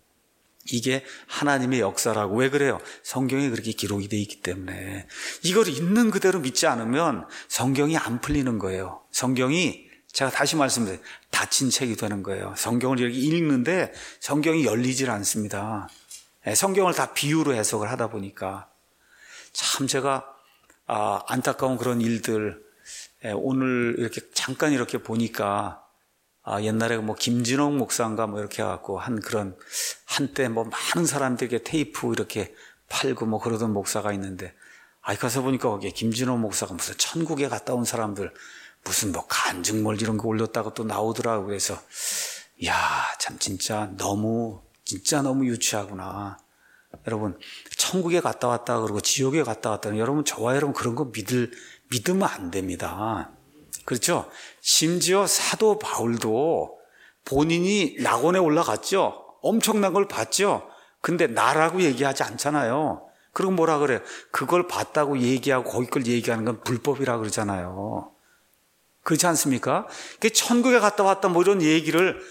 이게 하나님의 역사라고. 왜 그래요? 성경에 그렇게 기록이 되어 있기 때문에. 이걸 있는 그대로 믿지 않으면 성경이 안 풀리는 거예요. 성경이, 제가 다시 말씀드려요, 닫힌 책이 되는 거예요. 성경을 이렇게 읽는데 성경이 열리질 않습니다. 성경을 다 비유로 해석을 하다 보니까. 참 제가 아, 안타까운 그런 일들 오늘 이렇게 잠깐 이렇게 보니까 아, 옛날에 뭐 김진홍 목사인가 뭐 이렇게 해갖고 한 그런 한때 뭐 많은 사람들에게 테이프 이렇게 팔고 뭐 그러던 목사가 있는데, 아, 가서 보니까 거기에 김진홍 목사가 무슨 천국에 갔다 온 사람들 무슨 뭐 간증물 이런 거 올렸다고 또 나오더라고. 그래서 이야, 참 진짜 너무 진짜 너무 유치하구나. 여러분 천국에 갔다 왔다 그러고 지옥에 갔다 왔다, 여러분 저와 여러분 그런 거 믿을 믿으면 안 됩니다. 그렇죠? 심지어 사도 바울도 본인이 낙원에 올라갔죠. 엄청난 걸 봤죠. 근데 나라고 얘기하지 않잖아요. 그리고 뭐라 그래요? 그걸 봤다고 얘기하고 거기 걸 얘기하는 건 불법이라 그러잖아요. 그렇지 않습니까? 그 천국에 갔다 왔다 뭐 이런 얘기를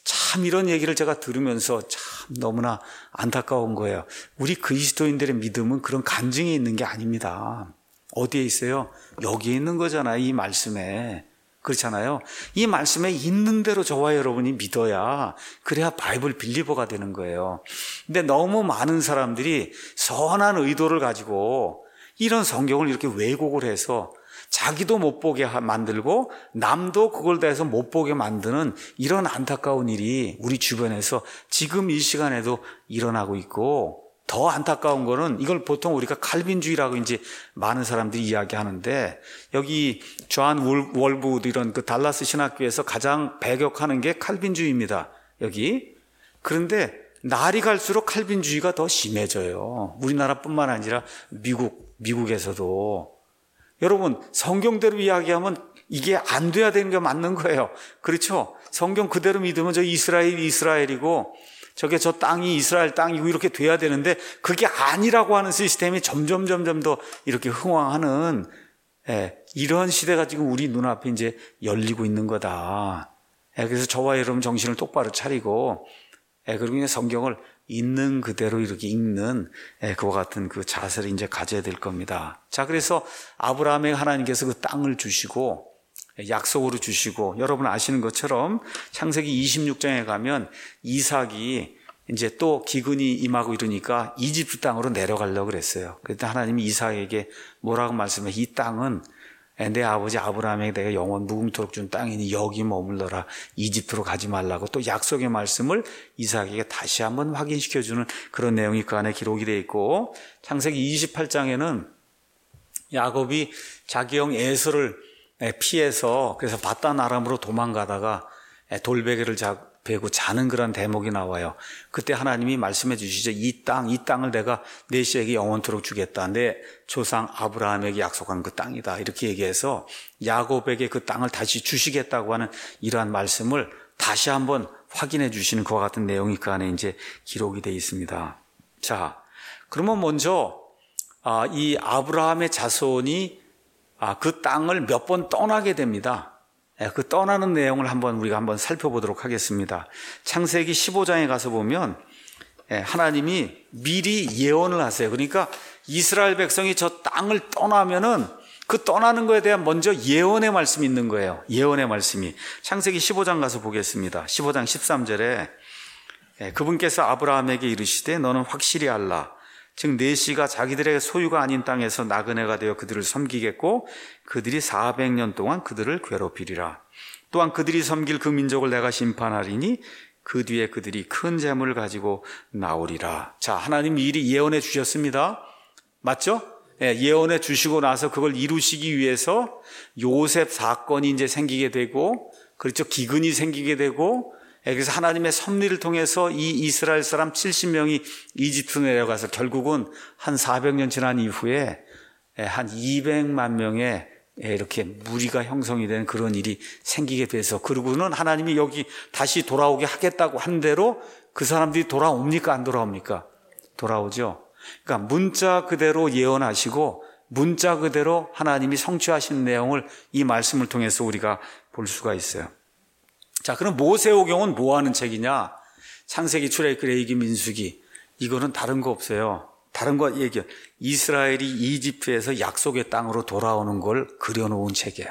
참 이런 얘기를 제가 들으면서 참 너무나 안타까운 거예요. 우리 그리스도인들의 믿음은 그런 간증이 있는 게 아닙니다. 어디에 있어요? 여기에 있는 거잖아요. 이 말씀에. 그렇잖아요. 이 말씀에 있는 대로 저와 여러분이 믿어야, 그래야 바이블 빌리버가 되는 거예요. 근데 너무 많은 사람들이 선한 의도를 가지고 이런 성경을 이렇게 왜곡을 해서 자기도 못 보게 만들고 남도 그걸 대해서 못 보게 만드는 이런 안타까운 일이 우리 주변에서 지금 이 시간에도 일어나고 있고, 더 안타까운 거는 이걸 보통 우리가 칼빈주의라고 이제 많은 사람들이 이야기하는데, 여기 존 월부드 이런 그 달라스 신학교에서 가장 배격하는 게 칼빈주의입니다. 여기. 그런데 날이 갈수록 칼빈주의가 더 심해져요. 우리나라뿐만 아니라 미국, 미국에서도. 여러분, 성경대로 이야기하면 이게 안 돼야 되는 게 맞는 거예요. 그렇죠? 성경 그대로 믿으면 저 이스라엘이 이스라엘이고 저게 저 땅이 이스라엘 땅이고 이렇게 돼야 되는데, 그게 아니라고 하는 시스템이 점점 점점 더 이렇게 흥황하는, 예, 이런 시대가 지금 우리 눈앞에 이제 열리고 있는 거다. 예, 그래서 저와 여러분 정신을 똑바로 차리고, 예, 그리고 그냥 성경을 있는 그대로 이렇게 읽는, 예, 그와 같은 그 자세를 이제 가져야 될 겁니다. 자, 그래서 아브라함에게 하나님께서 그 땅을 주시고 약속으로 주시고, 여러분 아시는 것처럼 창세기 이십육 장에 가면 이삭이 이제 또 기근이 임하고 이러니까 이집트 땅으로 내려가려고 그랬어요. 그때 하나님이 이삭에게 뭐라고 말씀해? 이 땅은 내 아버지 아브라함에게 내가 영원 무궁토록 준 땅이니 여기 머물러라. 이집트로 가지 말라고 또 약속의 말씀을 이삭에게 다시 한번 확인시켜주는 그런 내용이 그 안에 기록이 되어 있고, 창세기 이십팔 장에는 야곱이 자기 형 에서를 피해서 그래서 바단 아람으로 도망가다가 돌베개를 베고 자는 그런 대목이 나와요. 그때 하나님이 말씀해 주시죠. 이 땅, 이 땅을 내가 내 씨에게 영원토록 주겠다. 내 조상 아브라함에게 약속한 그 땅이다. 이렇게 얘기해서 야곱에게 그 땅을 다시 주시겠다고 하는 이러한 말씀을 다시 한번 확인해 주시는 그와 같은 내용이 그 안에 이제 기록이 되어 있습니다. 자, 그러면 먼저 이 아브라함의 자손이 아, 그 땅을 몇 번 떠나게 됩니다. 그 떠나는 내용을 한번 우리가 한번 살펴보도록 하겠습니다. 창세기 십오 장에 가서 보면 하나님이 미리 예언을 하세요. 그러니까 이스라엘 백성이 저 땅을 떠나면은 그 떠나는 거에 대한 먼저 예언의 말씀이 있는 거예요. 예언의 말씀이. 창세기 십오 장 가서 보겠습니다. 십오 장 십삼 절에 그분께서 아브라함에게 이르시되 너는 확실히 알라. 즉 내 씨가 자기들의 소유가 아닌 땅에서 나그네가 되어 그들을 섬기겠고 그들이 사백 년 동안 그들을 괴롭히리라. 또한 그들이 섬길 그 민족을 내가 심판하리니 그 뒤에 그들이 큰 재물을 가지고 나오리라. 자, 하나님 미리 예언해 주셨습니다. 맞죠? 예, 예언해 주시고 나서 그걸 이루시기 위해서 요셉 사건이 이제 생기게 되고, 그렇죠? 기근이 생기게 되고, 그래서 하나님의 섭리를 통해서 이 이스라엘 사람 칠십 명이 이집트 내려가서 결국은 한 사백 년 지난 이후에 한 이백만 명의 이렇게 무리가 형성이 되는 그런 일이 생기게 돼서, 그리고는 하나님이 여기 다시 돌아오게 하겠다고 한 대로 그 사람들이 돌아옵니까? 안 돌아옵니까? 돌아오죠. 그러니까 문자 그대로 예언하시고 문자 그대로 하나님이 성취하신 내용을 이 말씀을 통해서 우리가 볼 수가 있어요. 자, 그럼 모세오경은 뭐 하는 책이냐? 창세기, 출애굽기, 레위기, 민수기. 이거는 다른 거 없어요. 다른 거 얘기해요. 이스라엘이 이집트에서 약속의 땅으로 돌아오는 걸 그려놓은 책이에요.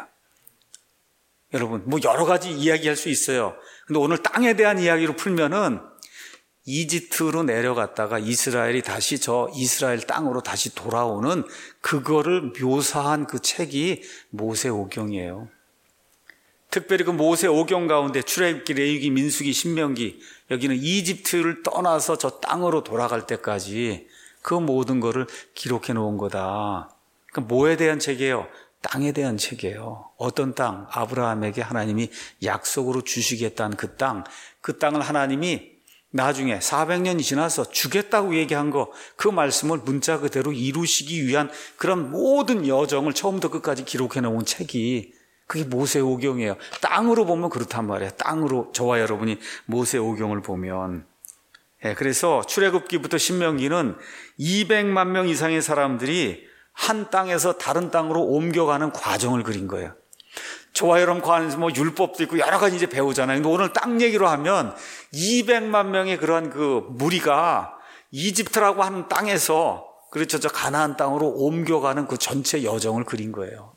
여러분, 뭐 여러 가지 이야기할 수 있어요. 근데 오늘 땅에 대한 이야기로 풀면은 이집트로 내려갔다가 이스라엘이 다시 저 이스라엘 땅으로 다시 돌아오는 그거를 묘사한 그 책이 모세오경이에요. 특별히 그 모세오경 가운데 출애굽기, 레위기, 민수기, 신명기, 여기는 이집트를 떠나서 저 땅으로 돌아갈 때까지 그 모든 거를 기록해 놓은 거다. 그러니까 뭐에 대한 책이에요? 땅에 대한 책이에요. 어떤 땅? 아브라함에게 하나님이 약속으로 주시겠다는 그 땅. 그 땅을 하나님이 나중에 사백 년이 지나서 주겠다고 얘기한 거, 그 말씀을 문자 그대로 이루시기 위한 그런 모든 여정을 처음부터 끝까지 기록해 놓은 책이 그게 모세오경이에요. 땅으로 보면 그렇단 말이에요. 땅으로 저와 여러분이 모세오경을 보면. 예, 그래서 출애굽기부터 신명기는 이백만 명 이상의 사람들이 한 땅에서 다른 땅으로 옮겨가는 과정을 그린 거예요. 저와 여러분 그 안에서 뭐 율법도 있고 여러 가지 이제 배우잖아요. 근데 오늘 땅 얘기로 하면 이백만 명의 그러한 그 무리가 이집트라고 하는 땅에서 그렇죠. 저 가나안 땅으로 옮겨가는 그 전체 여정을 그린 거예요.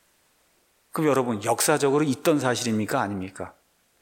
그럼 여러분 역사적으로 있던 사실입니까? 아닙니까?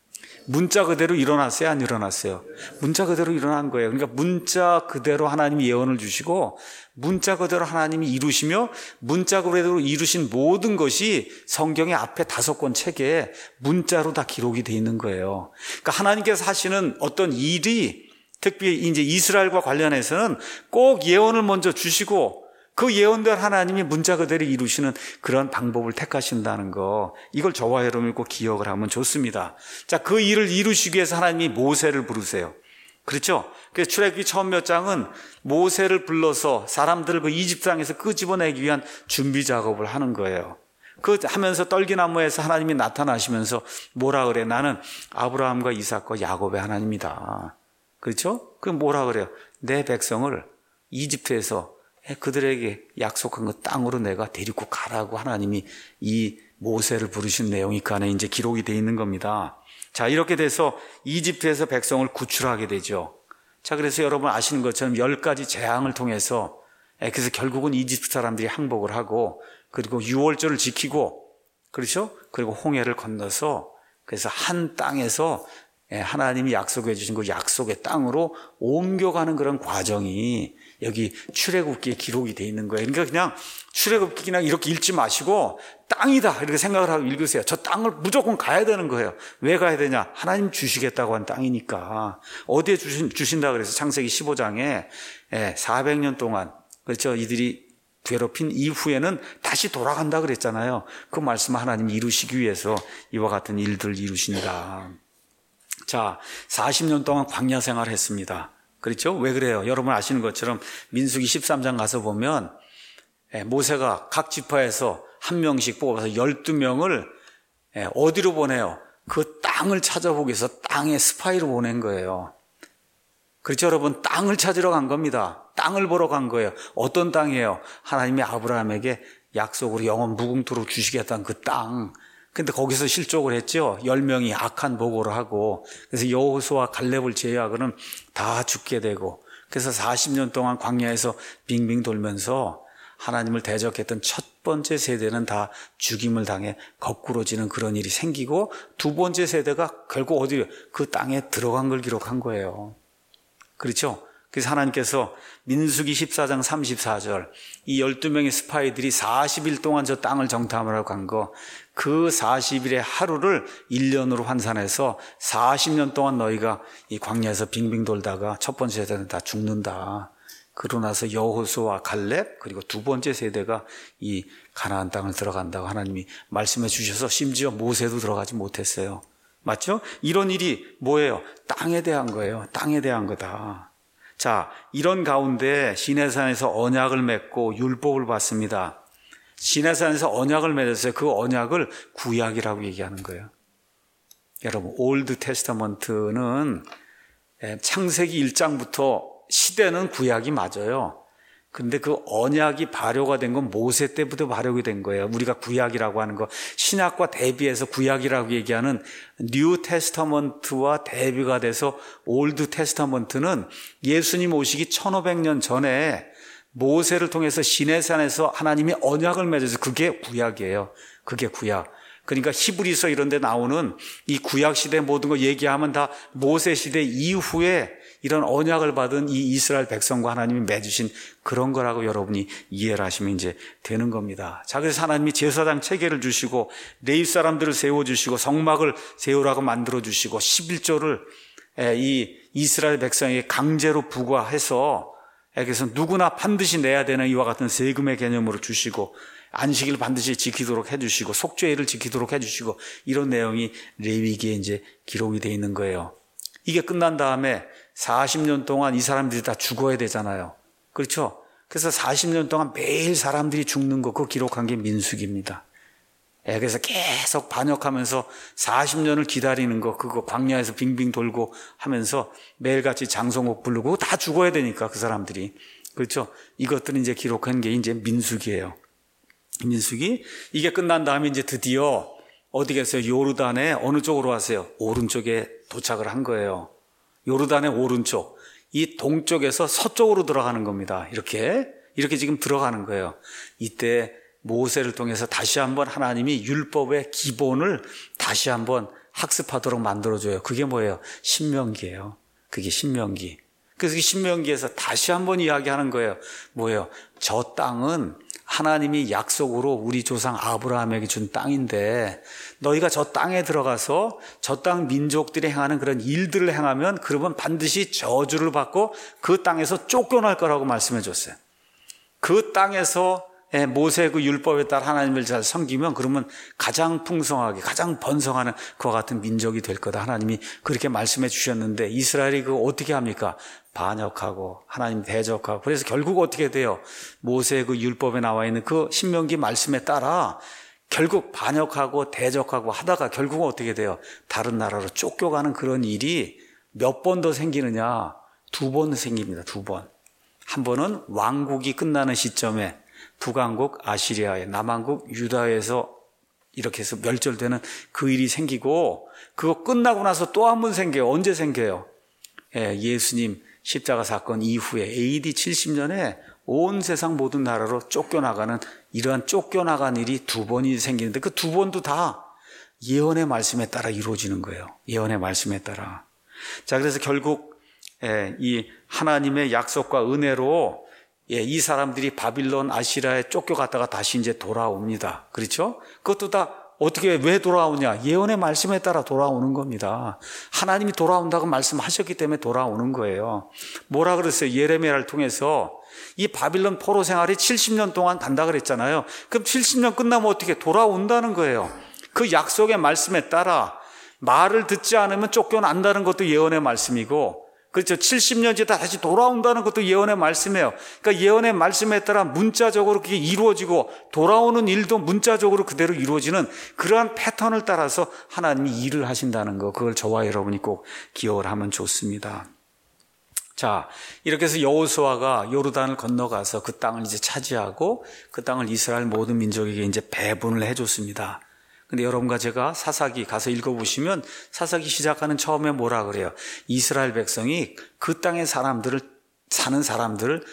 문자 그대로 일어났어요? 안 일어났어요? 문자 그대로 일어난 거예요. 그러니까 문자 그대로 하나님이 예언을 주시고 문자 그대로 하나님이 이루시며 문자 그대로 이루신 모든 것이 성경의 앞에 다섯 권 책에 문자로 다 기록이 되어 있는 거예요. 그러니까 하나님께서 하시는 어떤 일이 특히 이제 이스라엘과 관련해서는 꼭 예언을 먼저 주시고 그 예언대로 하나님이 문자 그대로 이루시는 그런 방법을 택하신다는 거, 이걸 저와 여러분이 꼭 기억을 하면 좋습니다. 자, 그 일을 이루시기 위해서 하나님이 모세를 부르세요. 그렇죠? 그래서 출애굽기 처음 몇 장은 모세를 불러서 사람들을 그 이집트 땅에서 끄집어내기 위한 준비 작업을 하는 거예요. 그 하면서 떨기나무에서 하나님이 나타나시면서 뭐라 그래? 나는 아브라함과 이삭과 야곱의 하나님이다. 그렇죠? 그럼 뭐라 그래요? 내 백성을 이집트에서 그들에게 약속한 그 땅으로 내가 데리고 가라고 하나님이 이 모세를 부르신 내용이 그 안에 이제 기록이 되어 있는 겁니다. 자, 이렇게 돼서 이집트에서 백성을 구출하게 되죠. 자, 그래서 여러분 아시는 것처럼 열 가지 재앙을 통해서 그래서 결국은 이집트 사람들이 항복을 하고 그리고 유월절을 지키고 그렇죠? 그리고 홍해를 건너서 그래서 한 땅에서 하나님이 약속해 주신 그 약속의 땅으로 옮겨가는 그런 과정이 여기 출애굽기에 기록이 되어 있는 거예요. 그러니까 그냥 출애굽기 그냥 이렇게 읽지 마시고 땅이다 이렇게 생각을 하고 읽으세요. 저 땅을 무조건 가야 되는 거예요. 왜 가야 되냐? 하나님 주시겠다고 한 땅이니까. 어디에 주신, 주신다 그래서 창세기 십오 장에 사백 년 동안 그렇죠? 이들이 괴롭힌 이후에는 다시 돌아간다 그랬잖아요. 그 말씀을 하나님이 이루시기 위해서 이와 같은 일들을 이루신다. 자, 사십 년 동안 광야 생활을 했습니다. 그렇죠? 왜 그래요? 여러분 아시는 것처럼 민수기 십삼 장 가서 보면 모세가 각 지파에서 한 명씩 뽑아서 열두 명을 어디로 보내요? 그 땅을 찾아보기 위해서 땅에 스파이로 보낸 거예요. 그렇죠, 여러분? 땅을 찾으러 간 겁니다. 땅을 보러 간 거예요. 어떤 땅이에요? 하나님이 아브라함에게 약속으로 영원 무궁토록 주시겠다는 그 땅. 근데 거기서 실족을 했죠. 열 명이 악한 보고를 하고 그래서 여호수아 갈렙을 제외하고는 다 죽게 되고 그래서 사십 년 동안 광야에서 빙빙 돌면서 하나님을 대적했던 첫 번째 세대는 다 죽임을 당해 거꾸로지는 그런 일이 생기고 두 번째 세대가 결국 어디 그 땅에 들어간 걸 기록한 거예요. 그렇죠? 그래서 하나님께서 민수기 십사 장 삼십사 절 이 열두 명의 스파이들이 사십 일 동안 저 땅을 정탐하러 간 거 그 사십 일의 하루를 일 년으로 환산해서 사십 년 동안 너희가 이 광야에서 빙빙 돌다가 첫 번째 세대는 다 죽는다. 그러고 나서 여호수아 갈렙 그리고 두 번째 세대가 이 가나안 땅을 들어간다고 하나님이 말씀해 주셔서 심지어 모세도 들어가지 못했어요. 맞죠? 이런 일이 뭐예요? 땅에 대한 거예요. 땅에 대한 거다. 자, 이런 가운데 시내산에서 언약을 맺고 율법을 받습니다. 시내산에서 언약을 맺었어요. 그 언약을 구약이라고 얘기하는 거예요. 여러분, 올드 테스타먼트는 창세기 일 장부터 시대는 구약이 맞아요. 근데 그 언약이 발효가 된 건 모세 때부터 발효가 된 거예요. 우리가 구약이라고 하는 거. 신약과 대비해서 구약이라고 얘기하는 뉴 테스타먼트와 대비가 돼서 올드 테스타먼트는 예수님 오시기 천오백 년 전에 모세를 통해서 시내산에서 하나님이 언약을 맺어서 그게 구약이에요. 그게 구약. 그러니까 히브리서 이런 데 나오는 이 구약 시대 모든 거 얘기하면 다 모세 시대 이후에 이런 언약을 받은 이 이스라엘 백성과 하나님이 맺으신 그런 거라고 여러분이 이해를 하시면 이제 되는 겁니다. 자, 그래서 하나님이 제사장 체계를 주시고 레위 사람들을 세워주시고 성막을 세우라고 만들어주시고 십일조를 이 이스라엘 백성에게 강제로 부과해서 그래서 누구나 반드시 내야 되는 이와 같은 세금의 개념으로 주시고 안식일 반드시 지키도록 해주시고 속죄일을 지키도록 해주시고 이런 내용이 레위기에 이제 기록이 되어 있는 거예요. 이게 끝난 다음에 사십 년 동안 이 사람들이 다 죽어야 되잖아요. 그렇죠? 그래서 사십 년 동안 매일 사람들이 죽는 거 그거 기록한 게 민수기입니다. 예, 그래서 계속 반역하면서 사십 년을 기다리는 거 그거 광야에서 빙빙 돌고 하면서 매일같이 장성옥 부르고 다 죽어야 되니까 그 사람들이. 그렇죠? 이것들은 이제 기록한 게 이제 민수기예요. 민수기. 이게 끝난 다음에 이제 드디어 어디겠어요? 요르단의 어느 쪽으로 하세요? 오른쪽에 도착을 한 거예요. 요르단의 오른쪽. 이 동쪽에서 서쪽으로 들어가는 겁니다. 이렇게 이렇게 지금 들어가는 거예요. 이때 모세를 통해서 다시 한번 하나님이 율법의 기본을 다시 한번 학습하도록 만들어줘요. 그게 뭐예요? 신명기예요. 그게 신명기. 그래서 이 신명기에서 다시 한번 이야기하는 거예요. 뭐예요? 저 땅은 하나님이 약속으로 우리 조상 아브라함에게 준 땅인데 너희가 저 땅에 들어가서 저 땅 민족들이 행하는 그런 일들을 행하면 그러면 반드시 저주를 받고 그 땅에서 쫓겨날 거라고 말씀해 줬어요. 그 땅에서 모세의 그 율법에 따라 하나님을 잘 섬기면 그러면 가장 풍성하게 가장 번성하는 그와 같은 민족이 될 거다. 하나님이 그렇게 말씀해 주셨는데 이스라엘이 그거 어떻게 합니까? 반역하고 하나님 대적하고. 그래서 결국 어떻게 돼요? 모세의 그 율법에 나와 있는 그 신명기 말씀에 따라 결국 반역하고 대적하고 하다가 결국은 어떻게 돼요? 다른 나라로 쫓겨가는 그런 일이 몇 번 더 생기느냐? 두 번 생깁니다. 두 번. 한 번은 왕국이 끝나는 시점에 북왕국 아시리아에, 남왕국 유다에서 이렇게 해서 멸절되는 그 일이 생기고 그거 끝나고 나서 또 한 번 생겨요. 언제 생겨요? 예, 예수님 십자가 사건 이후에 에이디 칠십 년에 온 세상 모든 나라로 쫓겨나가는 이러한 쫓겨나간 일이 두 번이 생기는데 그 두 번도 다 예언의 말씀에 따라 이루어지는 거예요. 예언의 말씀에 따라. 자, 그래서 결국 예, 이 하나님의 약속과 은혜로 예, 이 사람들이 바빌론 아시리아에 쫓겨갔다가 다시 이제 돌아옵니다. 그렇죠? 그것도 다 어떻게 왜 돌아오냐? 예언의 말씀에 따라 돌아오는 겁니다. 하나님이 돌아온다고 말씀하셨기 때문에 돌아오는 거예요. 뭐라 그랬어요? 예레미야를 통해서 이 바빌론 포로 생활이 칠십 년 동안 간다 그랬잖아요. 그럼 칠십 년 끝나면 어떻게 돌아온다는 거예요. 그 약속의 말씀에 따라 말을 듣지 않으면 쫓겨난다는 것도 예언의 말씀이고 그렇죠. 칠십 년 지나 다시 돌아온다는 것도 예언의 말씀이에요. 그러니까 예언의 말씀에 따라 문자적으로 그게 이루어지고 돌아오는 일도 문자적으로 그대로 이루어지는 그러한 패턴을 따라서 하나님이 일을 하신다는 거, 그걸 저와 여러분이 꼭 기억을 하면 좋습니다. 자, 이렇게 해서 여호수아가 요르단을 건너가서 그 땅을 이제 차지하고 그 땅을 이스라엘 모든 민족에게 이제 배분을 해줬습니다. 근데 여러분과 제가 사사기 가서 읽어보시면 사사기 시작하는 처음에 뭐라 그래요? 이스라엘 백성이 그 땅의 사람들을, 사는 사람들을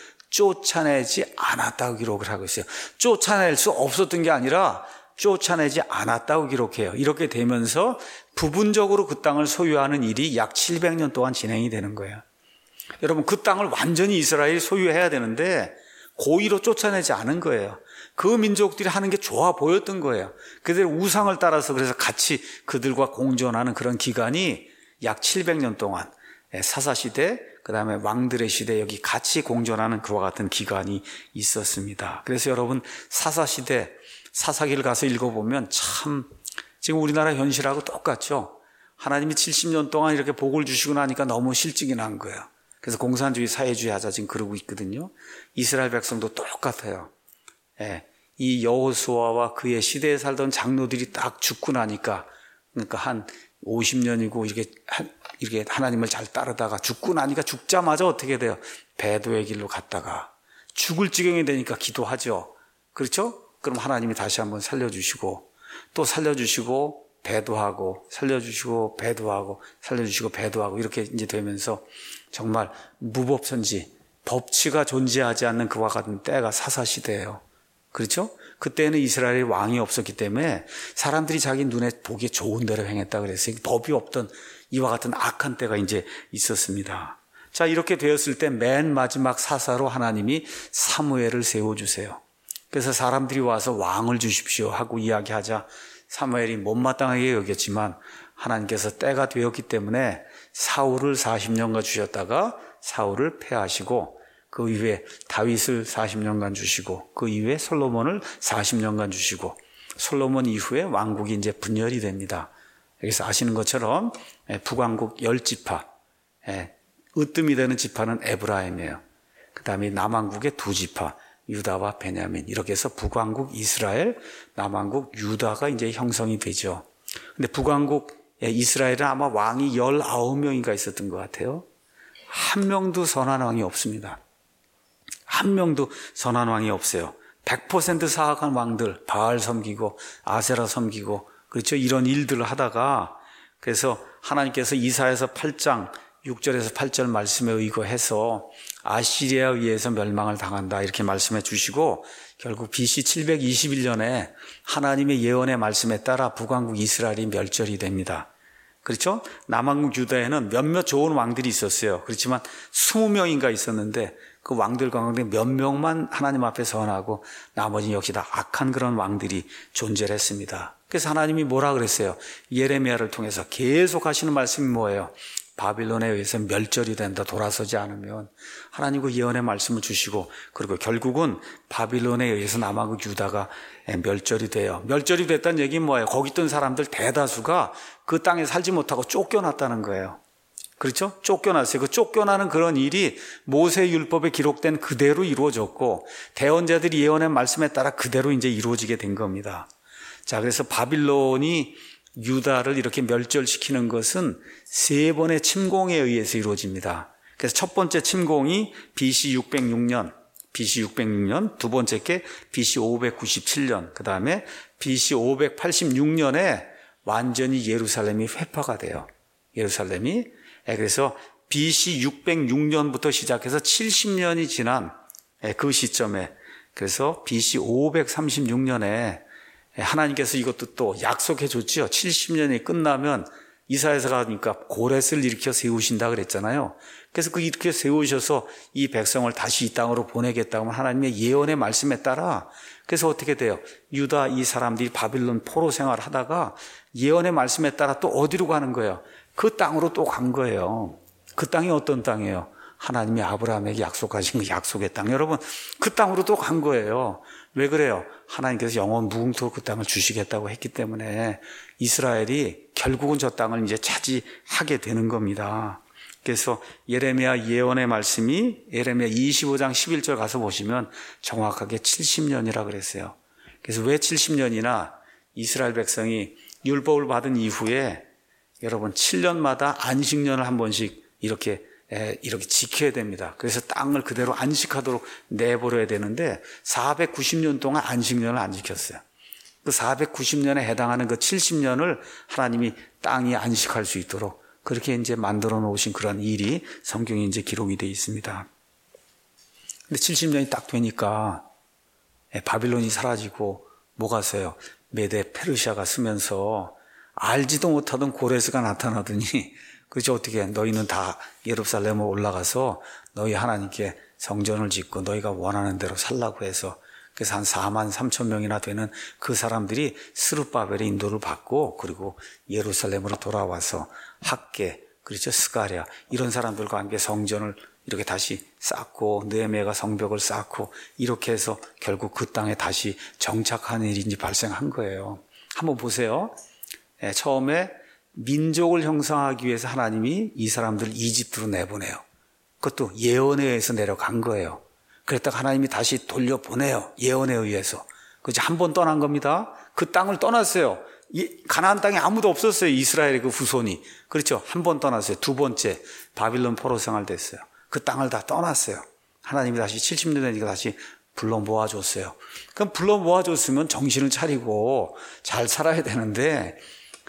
쫓아내지 않았다고 기록을 하고 있어요. 쫓아낼 수 없었던 게 아니라 쫓아내지 않았다고 기록해요. 이렇게 되면서 부분적으로 그 땅을 소유하는 일이 약 칠백 년 동안 진행이 되는 거예요. 여러분, 그 땅을 완전히 이스라엘이 소유해야 되는데 고의로 쫓아내지 않은 거예요. 그 민족들이 하는 게 좋아 보였던 거예요. 그들 우상을 따라서 그래서 같이 그들과 공존하는 그런 기간이 약 칠백 년 동안 사사시대, 그 다음에 왕들의 시대 여기 같이 공존하는 그와 같은 기간이 있었습니다. 그래서 여러분 사사시대, 사사기를 가서 읽어보면 참 지금 우리나라 현실하고 똑같죠. 하나님이 칠십 년 동안 이렇게 복을 주시고 나니까 너무 실증이 난 거예요. 그래서 공산주의, 사회주의 하자 지금 그러고 있거든요. 이스라엘 백성도 똑같아요. 예, 이 여호수아와 그의 시대에 살던 장로들이 딱 죽고 나니까, 그러니까 한 오십 년이고 이렇게 이렇게 하나님을 잘 따르다가 죽고 나니까 죽자마자 어떻게 돼요? 배도의 길로 갔다가 죽을 지경이 되니까 기도하죠. 그렇죠? 그럼 하나님이 다시 한번 살려주시고 또 살려주시고 배도하고 살려주시고 배도하고 살려주시고 배도하고 이렇게 이제 되면서 정말 무법천지, 법치가 존재하지 않는 그와 같은 때가 사사시대예요. 그렇죠? 그때는 이스라엘에 왕이 없었기 때문에 사람들이 자기 눈에 보기에 좋은 대로 행했다 그랬어요. 법이 없던 이와 같은 악한 때가 이제 있었습니다. 자, 이렇게 되었을 때 맨 마지막 사사로 하나님이 사무엘을 세워주세요. 그래서 사람들이 와서 왕을 주십시오 하고 이야기하자 사무엘이 못마땅하게 여겼지만 하나님께서 때가 되었기 때문에 사울을 사십 년간 주셨다가 사울을 패하시고 그 이후에 다윗을 사십 년간 주시고 그 이후에 솔로몬을 사십 년간 주시고 솔로몬 이후에 왕국이 이제 분열이 됩니다. 여기서 아시는 것처럼 북왕국 열 지파, 으뜸이 되는 지파는 에브라임이에요. 그 다음에 남왕국의 두 지파, 유다와 베냐민. 이렇게 해서 북왕국 이스라엘, 남왕국 유다가 이제 형성이 되죠. 근데 북왕국 이스라엘은 아마 왕이 열아홉 명인가 있었던 것 같아요. 한 명도 선한 왕이 없습니다. 한 명도 선한 왕이 없어요. 백 퍼센트 사악한 왕들, 바알 섬기고 아세라 섬기고 그렇죠? 이런 일들을 하다가 그래서 하나님께서 이사야서 팔 장 육 절에서 팔 절 말씀에 의거해서 아시리아에 의해서 멸망을 당한다 이렇게 말씀해 주시고 결국 비씨 칠백이십일 년에 하나님의 예언의 말씀에 따라 북왕국 이스라엘이 멸절이 됩니다. 그렇죠? 남왕국 유다에는 몇몇 좋은 왕들이 있었어요. 그렇지만 이십 명인가 있었는데 그 왕들 가운데 몇 명만 하나님 앞에 선하고 나머지는 역시 다 악한 그런 왕들이 존재를 했습니다. 그래서 하나님이 뭐라 그랬어요? 예레미야를 통해서 계속 하시는 말씀이 뭐예요? 바빌론에 의해서 멸절이 된다. 돌아서지 않으면 하나님 그 예언의 말씀을 주시고 그리고 결국은 바빌론에 의해서 남왕국 유다가 멸절이 돼요. 멸절이 됐다는 얘기는 뭐예요? 거기 있던 사람들 대다수가 그 땅에 살지 못하고 쫓겨났다는 거예요. 그렇죠? 쫓겨났어요. 그 쫓겨나는 그런 일이 모세 율법에 기록된 그대로 이루어졌고 대언자들이 예언의 말씀에 따라 그대로 이제 이루어지게 된 겁니다. 자, 그래서 바빌론이 유다를 이렇게 멸절시키는 것은 세 번의 침공에 의해서 이루어집니다. 그래서 첫 번째 침공이 비씨 육백육 년, 비씨 육백육 년, 두 번째 게 비씨 오백구십칠 년, 그 다음에 비씨 오백팔십육 년에 완전히 예루살렘이 회파가 돼요. 예루살렘이. 그래서 비씨 육백육 년부터 시작해서 칠십 년이 지난 그 시점에 그래서 비씨 오백삼십육 년에 하나님께서 이것도 또 약속해 줬죠. 칠십 년이 끝나면 이사야서가 하니까 고레스를 일으켜 세우신다 그랬잖아요. 그래서 그 이렇게 세우셔서 이 백성을 다시 이 땅으로 보내겠다고 하나님의 예언의 말씀에 따라 그래서 어떻게 돼요? 유다 이 사람들이 바빌론 포로 생활을 하다가 예언의 말씀에 따라 또 어디로 가는 거예요? 그 땅으로 또 간 거예요. 그 땅이 어떤 땅이에요? 하나님이 아브라함에게 약속하신 그 약속의 땅. 여러분, 그 땅으로 또 간 거예요. 왜 그래요? 하나님께서 영원 무궁토록 그 땅을 주시겠다고 했기 때문에 이스라엘이 결국은 저 땅을 이제 차지하게 되는 겁니다. 그래서 예레미야 예언의 말씀이 예레미야 이십오 장 십일 절 가서 보시면 정확하게 칠십 년이라 그랬어요. 그래서 왜 칠십 년이나 이스라엘 백성이 율법을 받은 이후에 여러분 칠 년마다 안식년을 한 번씩 이렇게 이렇게 지켜야 됩니다. 그래서 땅을 그대로 안식하도록 내버려야 되는데 사백구십 년 동안 안식년을 안 지켰어요. 그 사백구십 년에 해당하는 그 칠십 년을 하나님이 땅이 안식할 수 있도록 그렇게 이제 만들어 놓으신 그런 일이 성경에 이제 기록이 되어 있습니다. 근데 칠십 년이 딱 되니까 바빌론이 사라지고 뭐가 서요? 메데 페르시아가 쓰면서 알지도 못하던 고레스가 나타나더니 그렇죠. 어떻게 너희는 다 예루살렘에 올라가서 너희 하나님께 성전을 짓고 너희가 원하는 대로 살라고 해서 그래서 한 사만 삼천 명이나 되는 그 사람들이 스룹바벨의 인도를 받고 그리고 예루살렘으로 돌아와서 학계 그렇죠. 스가랴 이런 사람들과 함께 성전을 이렇게 다시 쌓고 느헤미야가 성벽을 쌓고 이렇게 해서 결국 그 땅에 다시 정착하는 일이 이제 발생한 거예요. 한번 보세요. 네, 처음에 민족을 형성하기 위해서 하나님이 이 사람들을 이집트로 내보내요. 그것도 예언에 의해서 내려간 거예요. 그랬다가 하나님이 다시 돌려보내요. 예언에 의해서. 그죠? 한 번 떠난 겁니다. 그 땅을 떠났어요. 이 가나안 땅에 아무도 없었어요. 이스라엘의 그 후손이. 그렇죠? 한 번 떠났어요. 두 번째 바빌론 포로 생활 됐어요. 그 땅을 다 떠났어요. 하나님이 다시 칠십 년 되니까 다시 불러 모아줬어요. 그럼 불러 모아줬으면 정신을 차리고 잘 살아야 되는데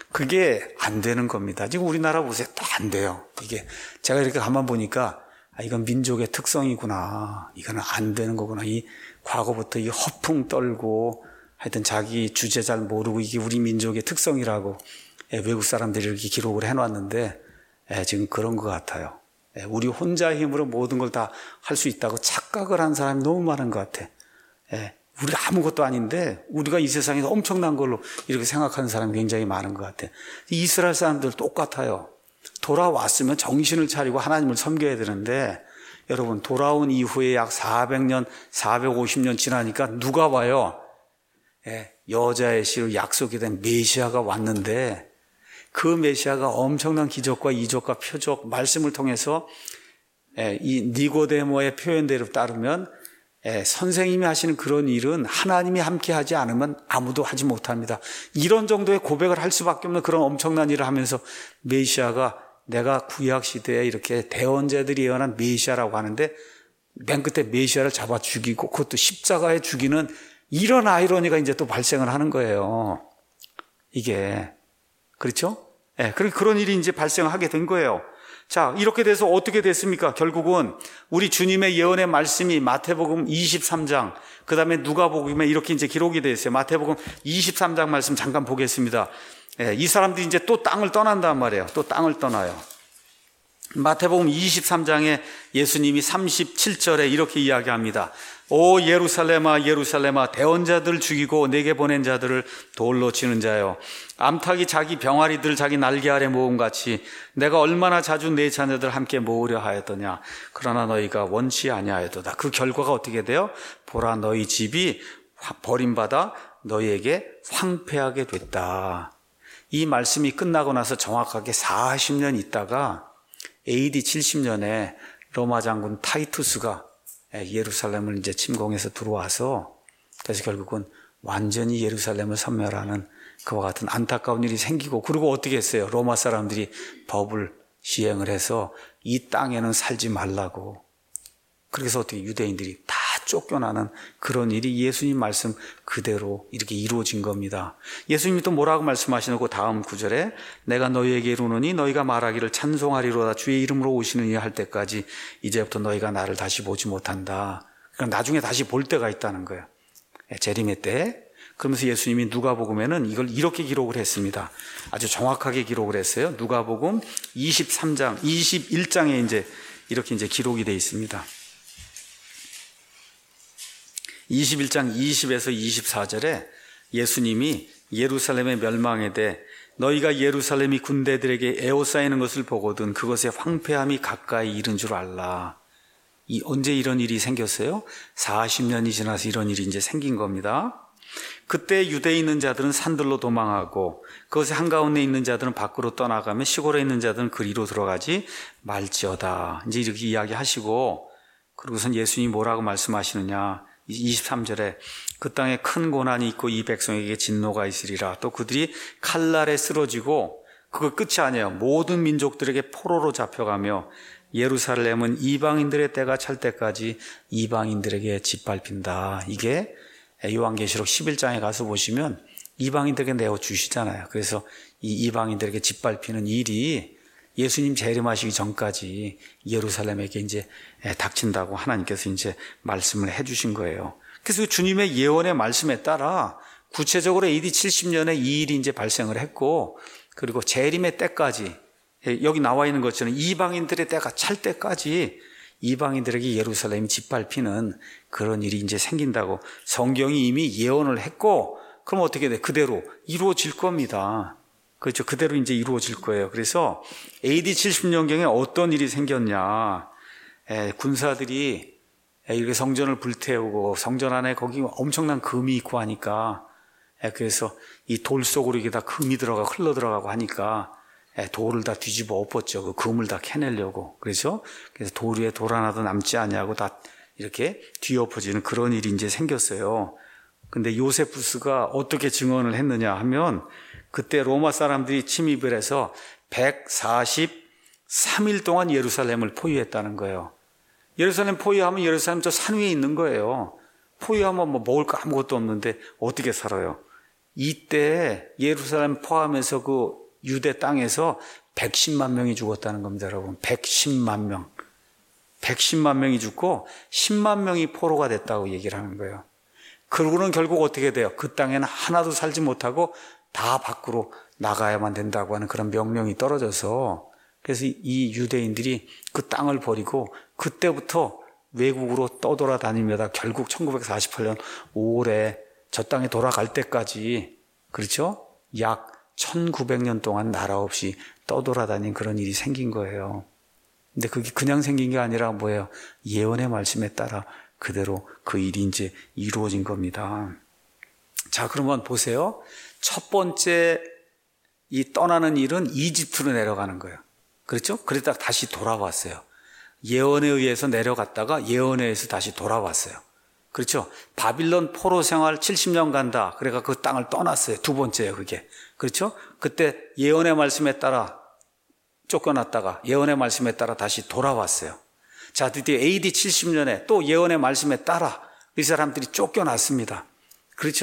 그게 안 되는 겁니다. 지금 우리나라 보세요. 또 안 돼요. 이게 제가 이렇게 가만 보니까 아, 이건 민족의 특성이구나. 이거는 안 되는 거구나. 이 과거부터 이 허풍 떨고 하여튼 자기 주제 잘 모르고 이게 우리 민족의 특성이라고 예, 외국 사람들이 이렇게 기록을 해놨는데 예, 지금 그런 것 같아요. 예, 우리 혼자 힘으로 모든 걸 다 할 수 있다고 착각을 한 사람이 너무 많은 것 같아. 예, 우리가 아무것도 아닌데 우리가 이 세상에서 엄청난 걸로 이렇게 생각하는 사람이 굉장히 많은 것 같아. 이스라엘 사람들 똑같아요. 돌아왔으면 정신을 차리고 하나님을 섬겨야 되는데 여러분 돌아온 이후에 약 사백 년, 사백오십 년 지나니까 누가 와요? 예, 여자의 씨로 약속이 된 메시아가 왔는데 그 메시아가 엄청난 기적과 이적과 표적, 말씀을 통해서 예, 이 니고데모의 표현대로 따르면 예, 선생님이 하시는 그런 일은 하나님이 함께 하지 않으면 아무도 하지 못합니다. 이런 정도의 고백을 할 수밖에 없는 그런 엄청난 일을 하면서 메시아가 내가 구약 시대에 이렇게 대언자들이 예언한 메시아라고 하는데 맨 끝에 메시아를 잡아 죽이고 그것도 십자가에 죽이는 이런 아이러니가 이제 또 발생을 하는 거예요. 이게. 그렇죠? 예, 그런 일이 이제 발생하게 된 거예요. 자, 이렇게 돼서 어떻게 됐습니까? 결국은 우리 주님의 예언의 말씀이 마태복음 이십삼 장, 그 다음에 누가복음에 이렇게 이제 기록이 되어 있어요. 마태복음 이십삼 장 말씀 잠깐 보겠습니다. 예, 이 사람들이 이제 또 땅을 떠난단 말이에요. 또 땅을 떠나요. 마태복음 이십삼 장에 예수님이 삼십칠 절에 이렇게 이야기합니다. 오 예루살렘아 예루살렘아 대언자들 죽이고 내게 보낸 자들을 돌로 치는 자여, 암탉이 자기 병아리들 자기 날개 아래 모음같이 내가 얼마나 자주 내 자녀들 함께 모으려 하였더냐. 그러나 너희가 원치 아니하였도다. 그 결과가 어떻게 돼요? 보라 너희 집이 버림받아 너희에게 황폐하게 됐다. 이 말씀이 끝나고 나서 정확하게 사십 년 있다가 에이디 칠십 년에 로마 장군 타이투스가 예루살렘을 이제 침공해서 들어와서, 그래서 결국은 완전히 예루살렘을 섬멸하는 그와 같은 안타까운 일이 생기고, 그리고 어떻게 했어요? 로마 사람들이 법을 시행을 해서 이 땅에는 살지 말라고. 그래서 어떻게 유대인들이 다 쫓겨나는 그런 일이 예수님 말씀 그대로 이렇게 이루어진 겁니다. 예수님이 또 뭐라고 말씀하시는고 다음 구절에 내가 너희에게 이르노니 너희가 말하기를 찬송하리로다 주의 이름으로 오시느니 할 때까지 이제부터 너희가 나를 다시 보지 못한다. 그러니까 나중에 다시 볼 때가 있다는 거예요. 재림의 때. 그러면서 예수님이 누가복음에는 이걸 이렇게 기록을 했습니다. 아주 정확하게 기록을 했어요. 누가복음 이십삼 장, 이십일 장에 이제 이렇게 이제 기록이 되어 있습니다. 이십일 장 이십에서 이십사 절에 예수님이 예루살렘의 멸망에 대해 너희가 예루살렘이 군대들에게 에워싸이는 것을 보거든 그것의 황폐함이 가까이 이른 줄 알라. 이 언제 이런 일이 생겼어요? 사십 년이 지나서 이런 일이 이제 생긴 겁니다. 그때 유대에 있는 자들은 산들로 도망하고 그것의 한가운데 있는 자들은 밖으로 떠나가며 시골에 있는 자들은 그리로 들어가지 말지어다. 이제 이렇게 이야기하시고, 그리고선 예수님이 뭐라고 말씀하시느냐. 이십삼 절에 그 땅에 큰 고난이 있고 이 백성에게 진노가 있으리라. 또 그들이 칼날에 쓰러지고, 그거 끝이 아니에요. 모든 민족들에게 포로로 잡혀가며 예루살렘은 이방인들의 때가 찰 때까지 이방인들에게 짓밟힌다. 이게 요한계시록 십일 장에 가서 보시면 이방인들에게 내어주시잖아요. 그래서 이 이방인들에게 짓밟히는 일이 예수님 재림하시기 전까지 예루살렘에게 이제 닥친다고 하나님께서 이제 말씀을 해주신 거예요. 그래서 주님의 예언의 말씀에 따라 구체적으로 에이디 칠십 년에 이 일이 이제 발생을 했고, 그리고 재림의 때까지, 여기 나와 있는 것처럼 이방인들의 때가 찰 때까지 이방인들에게 예루살렘이 짓밟히는 그런 일이 이제 생긴다고 성경이 이미 예언을 했고, 그럼 어떻게 돼? 그대로 이루어질 겁니다. 그렇죠. 그대로 이제 이루어질 거예요. 그래서 에이디 칠십 년경에 어떤 일이 생겼냐. 에, 군사들이 에, 이렇게 성전을 불태우고 성전 안에 거기 엄청난 금이 있고 하니까, 에, 그래서 이 돌 속으로 이게 다 금이 들어가고 흘러 들어가고 하니까 에, 돌을 다 뒤집어 엎었죠. 그 금을 다 캐내려고. 그래서 그래서 돌 위에 돌 하나도 남지 않냐고 다 이렇게 뒤엎어지는 그런 일이 이제 생겼어요. 근데 요세푸스가 어떻게 증언을 했느냐 하면, 그때 로마 사람들이 침입을 해서 백사십삼 일 동안 예루살렘을 포위했다는 거예요. 예루살렘 포위하면 예루살렘 저 산 위에 있는 거예요. 포위하면 뭐 먹을 거 아무것도 없는데 어떻게 살아요? 이때 예루살렘 포함해서 그 유대 땅에서 백십만 명이 죽었다는 겁니다, 여러분. 백십만 명. 백십만 명이 죽고 십만 명이 포로가 됐다고 얘기를 하는 거예요. 그러고는 결국 어떻게 돼요? 그 땅에는 하나도 살지 못하고 다 밖으로 나가야만 된다고 하는 그런 명령이 떨어져서, 그래서 이 유대인들이 그 땅을 버리고 그때부터 외국으로 떠돌아다니며다 결국 천구백사십팔 년 오월에 저 땅에 돌아갈 때까지, 그렇죠? 약 천구백 년 동안 나라 없이 떠돌아다닌 그런 일이 생긴 거예요. 근데 그게 그냥 생긴 게 아니라 뭐예요? 예언의 말씀에 따라 그대로 그 일이 이제 이루어진 겁니다. 자, 그러면 보세요. 첫 번째 이 떠나는 일은 이집트로 내려가는 거예요. 그렇죠? 그러다가 다시 돌아왔어요. 예언에 의해서 내려갔다가 예언에 의해서 다시 돌아왔어요. 그렇죠? 바빌론 포로 생활 칠십 년 간다. 그래가 그 땅을 떠났어요. 두 번째예요, 그게. 그렇죠? 그때 예언의 말씀에 따라 쫓겨났다가 예언의 말씀에 따라 다시 돌아왔어요. 자, 드디어 에이디 칠십 년에 또 예언의 말씀에 따라 이 사람들이 쫓겨났습니다. 그렇죠?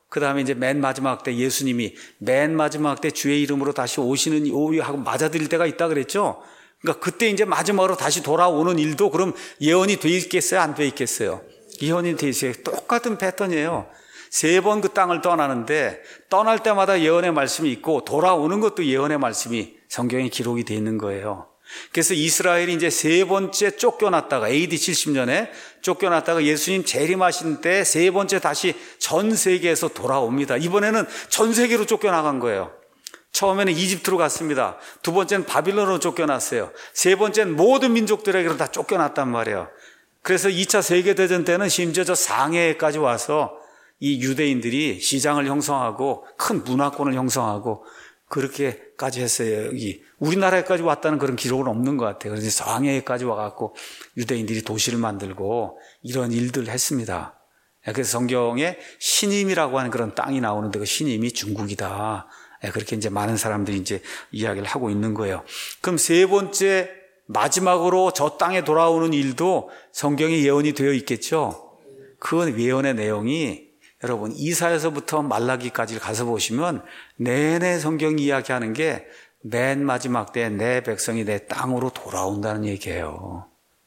그 다음에 이제 맨 마지막 때 예수님이 맨 마지막 때 주의 이름으로 다시 오시는 오하고 맞아들일 때가 있다 그랬죠. 그러니까 그때 이제 마지막으로 다시 돌아오는 일도 그럼 예언이 돼 있겠어요? 안 돼 있겠어요? 예언이 돼 있어요. 똑같은 패턴이에요. 세 번 그 땅을 떠나는데 떠날 때마다 예언의 말씀이 있고 돌아오는 것도 예언의 말씀이 성경에 기록이 돼 있는 거예요. 그래서 이스라엘이 이제 세 번째 쫓겨났다가 에이디 칠십 년에 쫓겨났다가 예수님 재림하신 때 세 번째 다시 전 세계에서 돌아옵니다. 이번에는 전 세계로 쫓겨나간 거예요. 처음에는 이집트로 갔습니다. 두 번째는 바빌론으로 쫓겨났어요. 세 번째는 모든 민족들에게로 다 쫓겨났단 말이에요. 그래서 이 차 세계대전 때는 심지어 저 상해까지 와서 이 유대인들이 시장을 형성하고 큰 문화권을 형성하고 그렇게까지 했어요. 여기 우리나라에까지 왔다는 그런 기록은 없는 것 같아요. 그래서 상해까지 와갖고 유대인들이 도시를 만들고 이런 일들을 했습니다. 그래서 성경에 신임이라고 하는 그런 땅이 나오는데 그 신임이 중국이다. 그렇게 이제 많은 사람들이 이제 이야기를 하고 있는 거예요. 그럼 세 번째 마지막으로 저 땅에 돌아오는 일도 성경에 예언이 되어 있겠죠. 그 예언의 내용이 여러분 이사야서부터 말라기까지 가서 보시면 내내 성경 이야기하는 게 맨 마지막 때 내 백성이 내 땅으로 돌아온다는 얘기예요.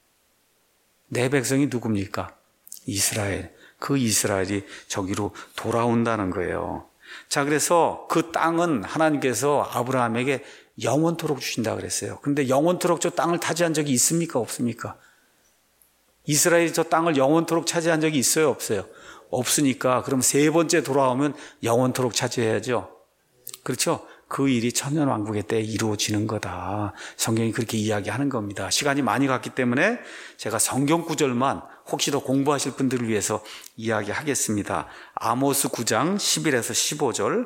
내 백성이 누굽니까? 이스라엘. 그 이스라엘이 저기로 돌아온다는 거예요. 자, 그래서 그 땅은 하나님께서 아브라함에게 영원토록 주신다 그랬어요. 그런데 영원토록 저 땅을 차지한 적이 있습니까? 없습니까? 이스라엘이 저 땅을 영원토록 차지한 적이 있어요? 없어요? 없으니까 그럼 세 번째 돌아오면 영원토록 차지해야죠. 그렇죠? 그 일이 천년왕국의 때에 이루어지는 거다. 성경이 그렇게 이야기하는 겁니다. 시간이 많이 갔기 때문에 제가 성경 구절만 혹시 더 공부하실 분들을 위해서 이야기하겠습니다. 아모스 구 장 십일에서 십오 절,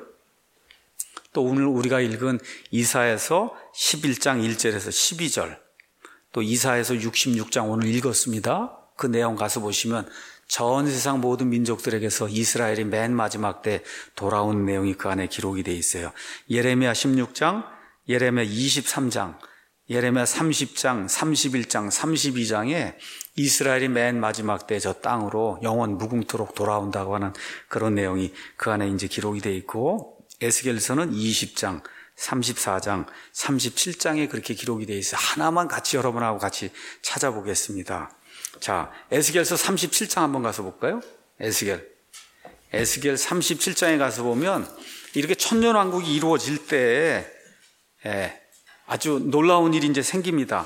또 오늘 우리가 읽은 이사야서 십일 장 일 절에서 십이 절, 또 이사야서 육십육 장 오늘 읽었습니다. 그 내용 가서 보시면 전 세상 모든 민족들에게서 이스라엘이 맨 마지막 때 돌아온 내용이 그 안에 기록이 되어 있어요. 예레미야 십육 장, 예레미야 이십삼 장, 예레미야 삼십 장, 삼십일 장, 삼십이 장에 이스라엘이 맨 마지막 때 저 땅으로 영원 무궁토록 돌아온다고 하는 그런 내용이 그 안에 이제 기록이 되어 있고, 에스겔서는 이십 장, 삼십사 장, 삼십칠 장에 그렇게 기록이 되어 있어요. 하나만 같이 여러분하고 같이 찾아보겠습니다. 자, 에스겔서 삼십칠 장 한번 가서 볼까요? 에스겔. 에스겔 삼십칠 장에 가서 보면 이렇게 천년왕국이 이루어질 때 예, 아주 놀라운 일이 이제 생깁니다.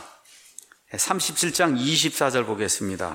삼십칠 장 이십사 절 보겠습니다.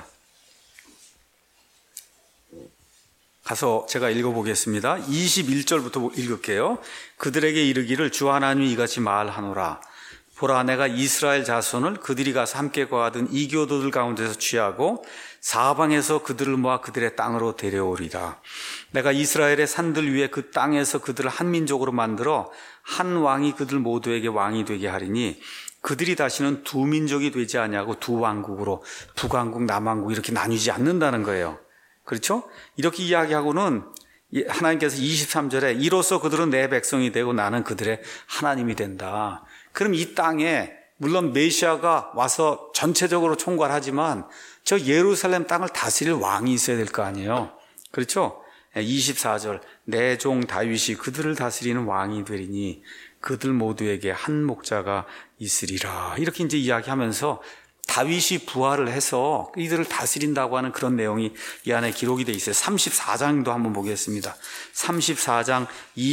가서 제가 읽어보겠습니다. 이십일 절부터 읽을게요. 그들에게 이르기를 주 하나님이 이같이 말하노라. 보라, 내가 이스라엘 자손을 그들이 가서 함께 거하던 이교도들 가운데서 취하고 사방에서 그들을 모아 그들의 땅으로 데려오리라. 내가 이스라엘의 산들 위에 그 땅에서 그들을 한 민족으로 만들어 한 왕이 그들 모두에게 왕이 되게 하리니 그들이 다시는 두 민족이 되지 아니하고 두 왕국으로 북왕국 남왕국 이렇게 나뉘지 않는다는 거예요. 그렇죠? 이렇게 이야기하고는 하나님께서 이십삼 절에 이로써 그들은 내 백성이 되고 나는 그들의 하나님이 된다. 그럼 이 땅에 물론 메시아가 와서 전체적으로 총괄하지만 저 예루살렘 땅을 다스릴 왕이 있어야 될 거 아니에요. 그렇죠? 이십사 절 내 종 다윗이 그들을 다스리는 왕이 되리니 그들 모두에게 한 목자가 있으리라. 이렇게 이제 이야기하면서 다윗이 부활을 해서 이들을 다스린다고 하는 그런 내용이 이 안에 기록이 되어 있어요. 삼십사 장도 한번 보겠습니다. 삼십사 장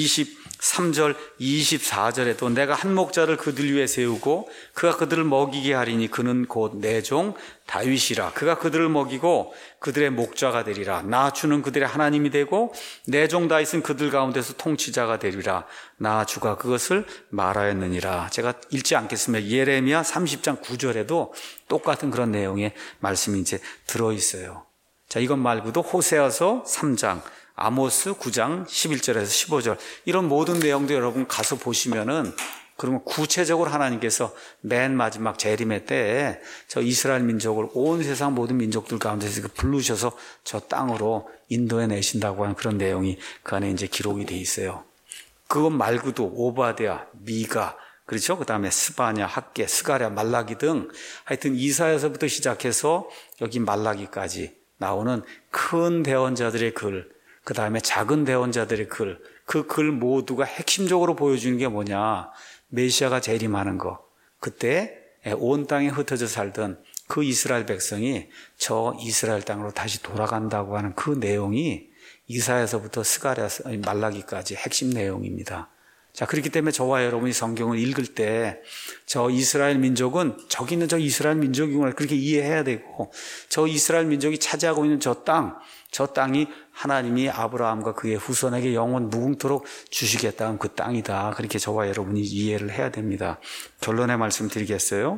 이십삼 절 이십사 절에도 내가 한 목자를 그들 위에 세우고 그가 그들을 먹이게 하리니 그는 곧 내 종 다윗이라. 그가 그들을 먹이고 그들의 목자가 되리라. 나 주는 그들의 하나님이 되고 내 종 다윗은 그들 가운데서 통치자가 되리라. 나 주가 그것을 말하였느니라. 제가 읽지 않겠습니다. 예레미야 삼십 장 구 절에도 똑같은 그런 내용의 말씀이 이제 들어있어요. 자, 이것 말고도 호세아서 삼 장, 아모스 구 장 십일 절에서 십오 절 이런 모든 내용도 여러분 가서 보시면은 그러면 구체적으로 하나님께서 맨 마지막 재림의 때에 저 이스라엘 민족을 온 세상 모든 민족들 가운데서 부르셔서 저 땅으로 인도해 내신다고 하는 그런 내용이 그 안에 이제 기록이 돼 있어요. 그것 말고도 오바댜, 미가, 그렇죠? 그 다음에 스바냐, 학개, 스가랴, 말라기 등 하여튼 이사야서부터 시작해서 여기 말라기까지 나오는 큰 대언자들의 글, 그 다음에 작은 대원자들의 글, 그 글 모두가 핵심적으로 보여주는 게 뭐냐? 메시아가 재림하는 거. 그때 온 땅에 흩어져 살던 그 이스라엘 백성이 저 이스라엘 땅으로 다시 돌아간다고 하는 그 내용이 이사야서부터 스가랴서, 말라기까지 핵심 내용입니다. 자, 그렇기 때문에 저와 여러분이 성경을 읽을 때 저 이스라엘 민족은 저기 있는 저 이스라엘 민족이구나 그렇게 이해해야 되고, 저 이스라엘 민족이 차지하고 있는 저 땅, 저 땅이 하나님이 아브라함과 그의 후손에게 영원 무궁토록 주시겠다는 그 땅이다. 그렇게 저와 여러분이 이해를 해야 됩니다. 결론의 말씀 드리겠어요.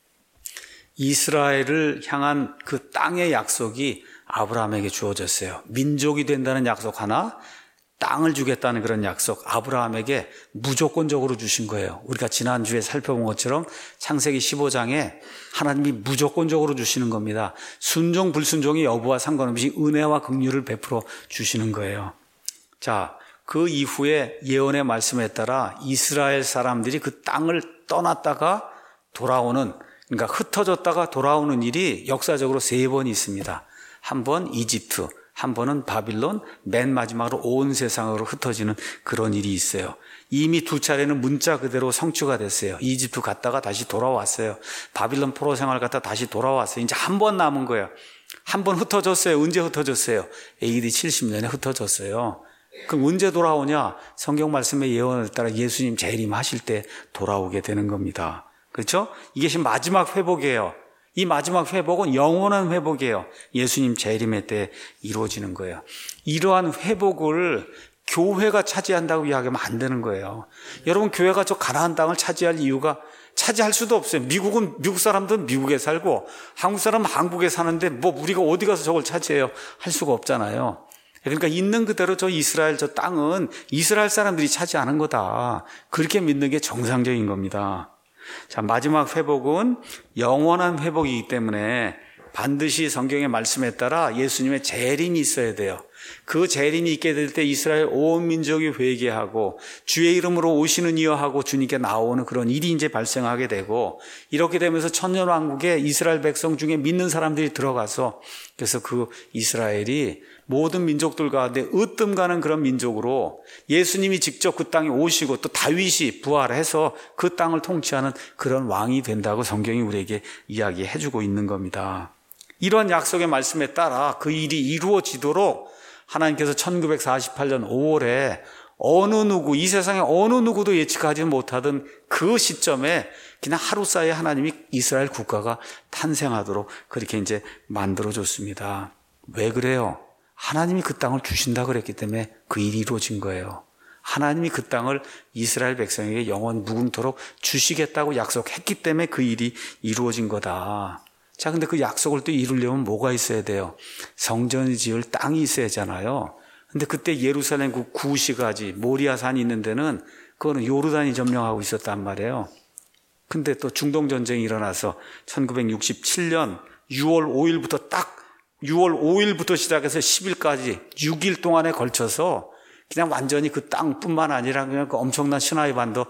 이스라엘을 향한 그 땅의 약속이 아브라함에게 주어졌어요. 민족이 된다는 약속 하나, 땅을 주겠다는 그런 약속 아브라함에게 무조건적으로 주신 거예요. 우리가 지난주에 살펴본 것처럼 창세기 십오 장에 하나님이 무조건적으로 주시는 겁니다. 순종 불순종의 여부와 상관없이 은혜와 긍휼을 베풀어 주시는 거예요. 자, 그 이후에 예언의 말씀에 따라 이스라엘 사람들이 그 땅을 떠났다가 돌아오는, 그러니까 흩어졌다가 돌아오는 일이 역사적으로 세 번 있습니다. 한 번 이집트, 한 번은 바빌론, 맨 마지막으로 온 세상으로 흩어지는 그런 일이 있어요. 이미 두 차례는 문자 그대로 성취가 됐어요. 이집트 갔다가 다시 돌아왔어요. 바빌론 포로 생활 갔다가 다시 돌아왔어요. 이제 한 번 남은 거예요. 한 번 흩어졌어요. 언제 흩어졌어요? 에이디 칠십 년에 흩어졌어요. 그럼 언제 돌아오냐? 성경 말씀의 예언에 따라 예수님 재림하실 때 돌아오게 되는 겁니다. 그렇죠? 이게 지금 마지막 회복이에요. 이 마지막 회복은 영원한 회복이에요. 예수님 재림의 때 이루어지는 거예요. 이러한 회복을 교회가 차지한다고 이야기하면 안 되는 거예요. 여러분, 교회가 저 가나안 땅을 차지할 이유가, 차지할 수도 없어요. 미국은 미국 사람들은 미국에 살고 한국 사람은 한국에 사는데 뭐 우리가 어디 가서 저걸 차지해요? 할 수가 없잖아요. 그러니까 있는 그대로 저 이스라엘 저 땅은 이스라엘 사람들이 차지하는 거다. 그렇게 믿는 게 정상적인 겁니다. 자, 마지막 회복은 영원한 회복이기 때문에 반드시 성경의 말씀에 따라 예수님의 재림이 있어야 돼요. 그 재림이 있게 될 때 이스라엘 온 민족이 회개하고 주의 이름으로 오시는 이여 하고 주님께 나오는 그런 일이 이제 발생하게 되고, 이렇게 되면서 천년왕국에 이스라엘 백성 중에 믿는 사람들이 들어가서, 그래서 그 이스라엘이 모든 민족들 가운데 으뜸 가는 그런 민족으로 예수님이 직접 그 땅에 오시고 또 다윗이 부활해서 그 땅을 통치하는 그런 왕이 된다고 성경이 우리에게 이야기해 주고 있는 겁니다. 이런 약속의 말씀에 따라 그 일이 이루어지도록 하나님께서 천구백사십팔 년 오월에 어느 누구, 이 세상에 어느 누구도 예측하지 못하던 그 시점에 그냥 하루 사이에 하나님이 이스라엘 국가가 탄생하도록 그렇게 이제 만들어줬습니다. 왜 그래요? 하나님이 그 땅을 주신다 그랬기 때문에 그 일이 이루어진 거예요. 하나님이 그 땅을 이스라엘 백성에게 영원 무궁토록 주시겠다고 약속했기 때문에 그 일이 이루어진 거다. 자, 근데 그 약속을 또 이루려면 뭐가 있어야 돼요? 성전을 지을 땅이 있어야 하잖아요. 근데 그때 예루살렘 그 구시가지 모리아산이 있는 데는 그거는 요르단이 점령하고 있었단 말이에요. 근데 또 중동 전쟁이 일어나서 천구백육십칠 년 유월 오일부터 딱 유월 오일부터 시작해서 십 일까지 육 일 동안에 걸쳐서 그냥 완전히 그 땅뿐만 아니라 그냥 그 엄청난 시나이 반도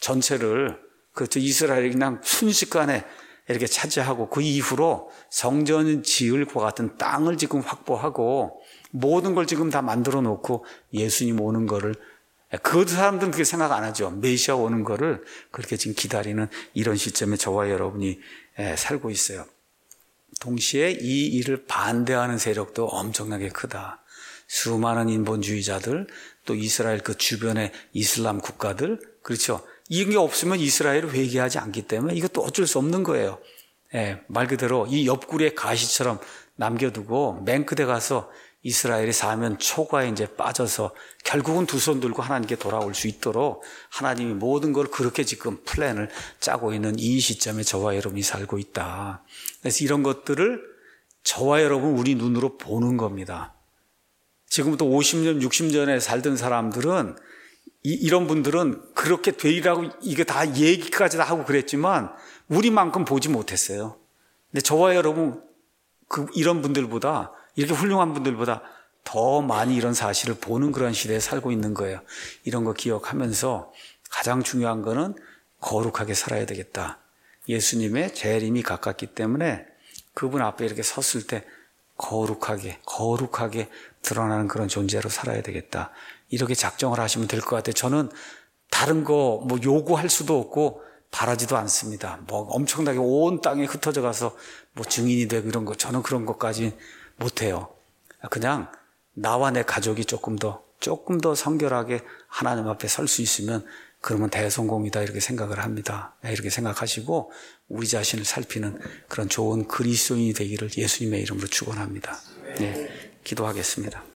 전체를 그 이스라엘이 그냥 순식간에 이렇게 차지하고, 그 이후로 성전 지을 것 같은 땅을 지금 확보하고 모든 걸 지금 다 만들어 놓고 예수님 오는 거를, 그 사람들은 그렇게 생각 안 하죠. 메시아 오는 거를 그렇게 지금 기다리는 이런 시점에 저와 여러분이 살고 있어요. 동시에 이 일을 반대하는 세력도 엄청나게 크다. 수많은 인본주의자들, 또 이스라엘 그 주변의 이슬람 국가들, 그렇죠. 이런 게 없으면 이스라엘을 회개하지 않기 때문에 이것도 어쩔 수 없는 거예요. 예, 말 그대로 이 옆구리에 가시처럼 남겨두고 맨 끝에 가서 이스라엘이 사면 초과에 이제 빠져서 결국은 두 손 들고 하나님께 돌아올 수 있도록 하나님이 모든 걸 그렇게 지금 플랜을 짜고 있는 이 시점에 저와 여러분이 살고 있다. 그래서 이런 것들을 저와 여러분 우리 눈으로 보는 겁니다. 지금부터 오십 년, 육십 년에 살던 사람들은 이, 이런 분들은 그렇게 되리라고 이게 다 얘기까지 다 하고 그랬지만 우리만큼 보지 못했어요. 근데 저와 여러분 그 이런 분들보다, 이렇게 훌륭한 분들보다 더 많이 이런 사실을 보는 그런 시대에 살고 있는 거예요. 이런 거 기억하면서 가장 중요한 거는 거룩하게 살아야 되겠다. 예수님의 재림이 가깝기 때문에 그분 앞에 이렇게 섰을 때 거룩하게 거룩하게 드러나는 그런 존재로 살아야 되겠다. 이렇게 작정을 하시면 될 것 같아요. 저는 다른 거 뭐 요구할 수도 없고 바라지도 않습니다. 뭐 엄청나게 온 땅에 흩어져 가서 뭐 증인이 되고 이런 거 저는 그런 것까지 못해요. 그냥 나와 내 가족이 조금 더 조금 더 성결하게 하나님 앞에 설 수 있으면 그러면 대성공이다 이렇게 생각을 합니다. 이렇게 생각하시고 우리 자신을 살피는 그런 좋은 그리스도인이 되기를 예수님의 이름으로 축원합니다. 네, 기도하겠습니다.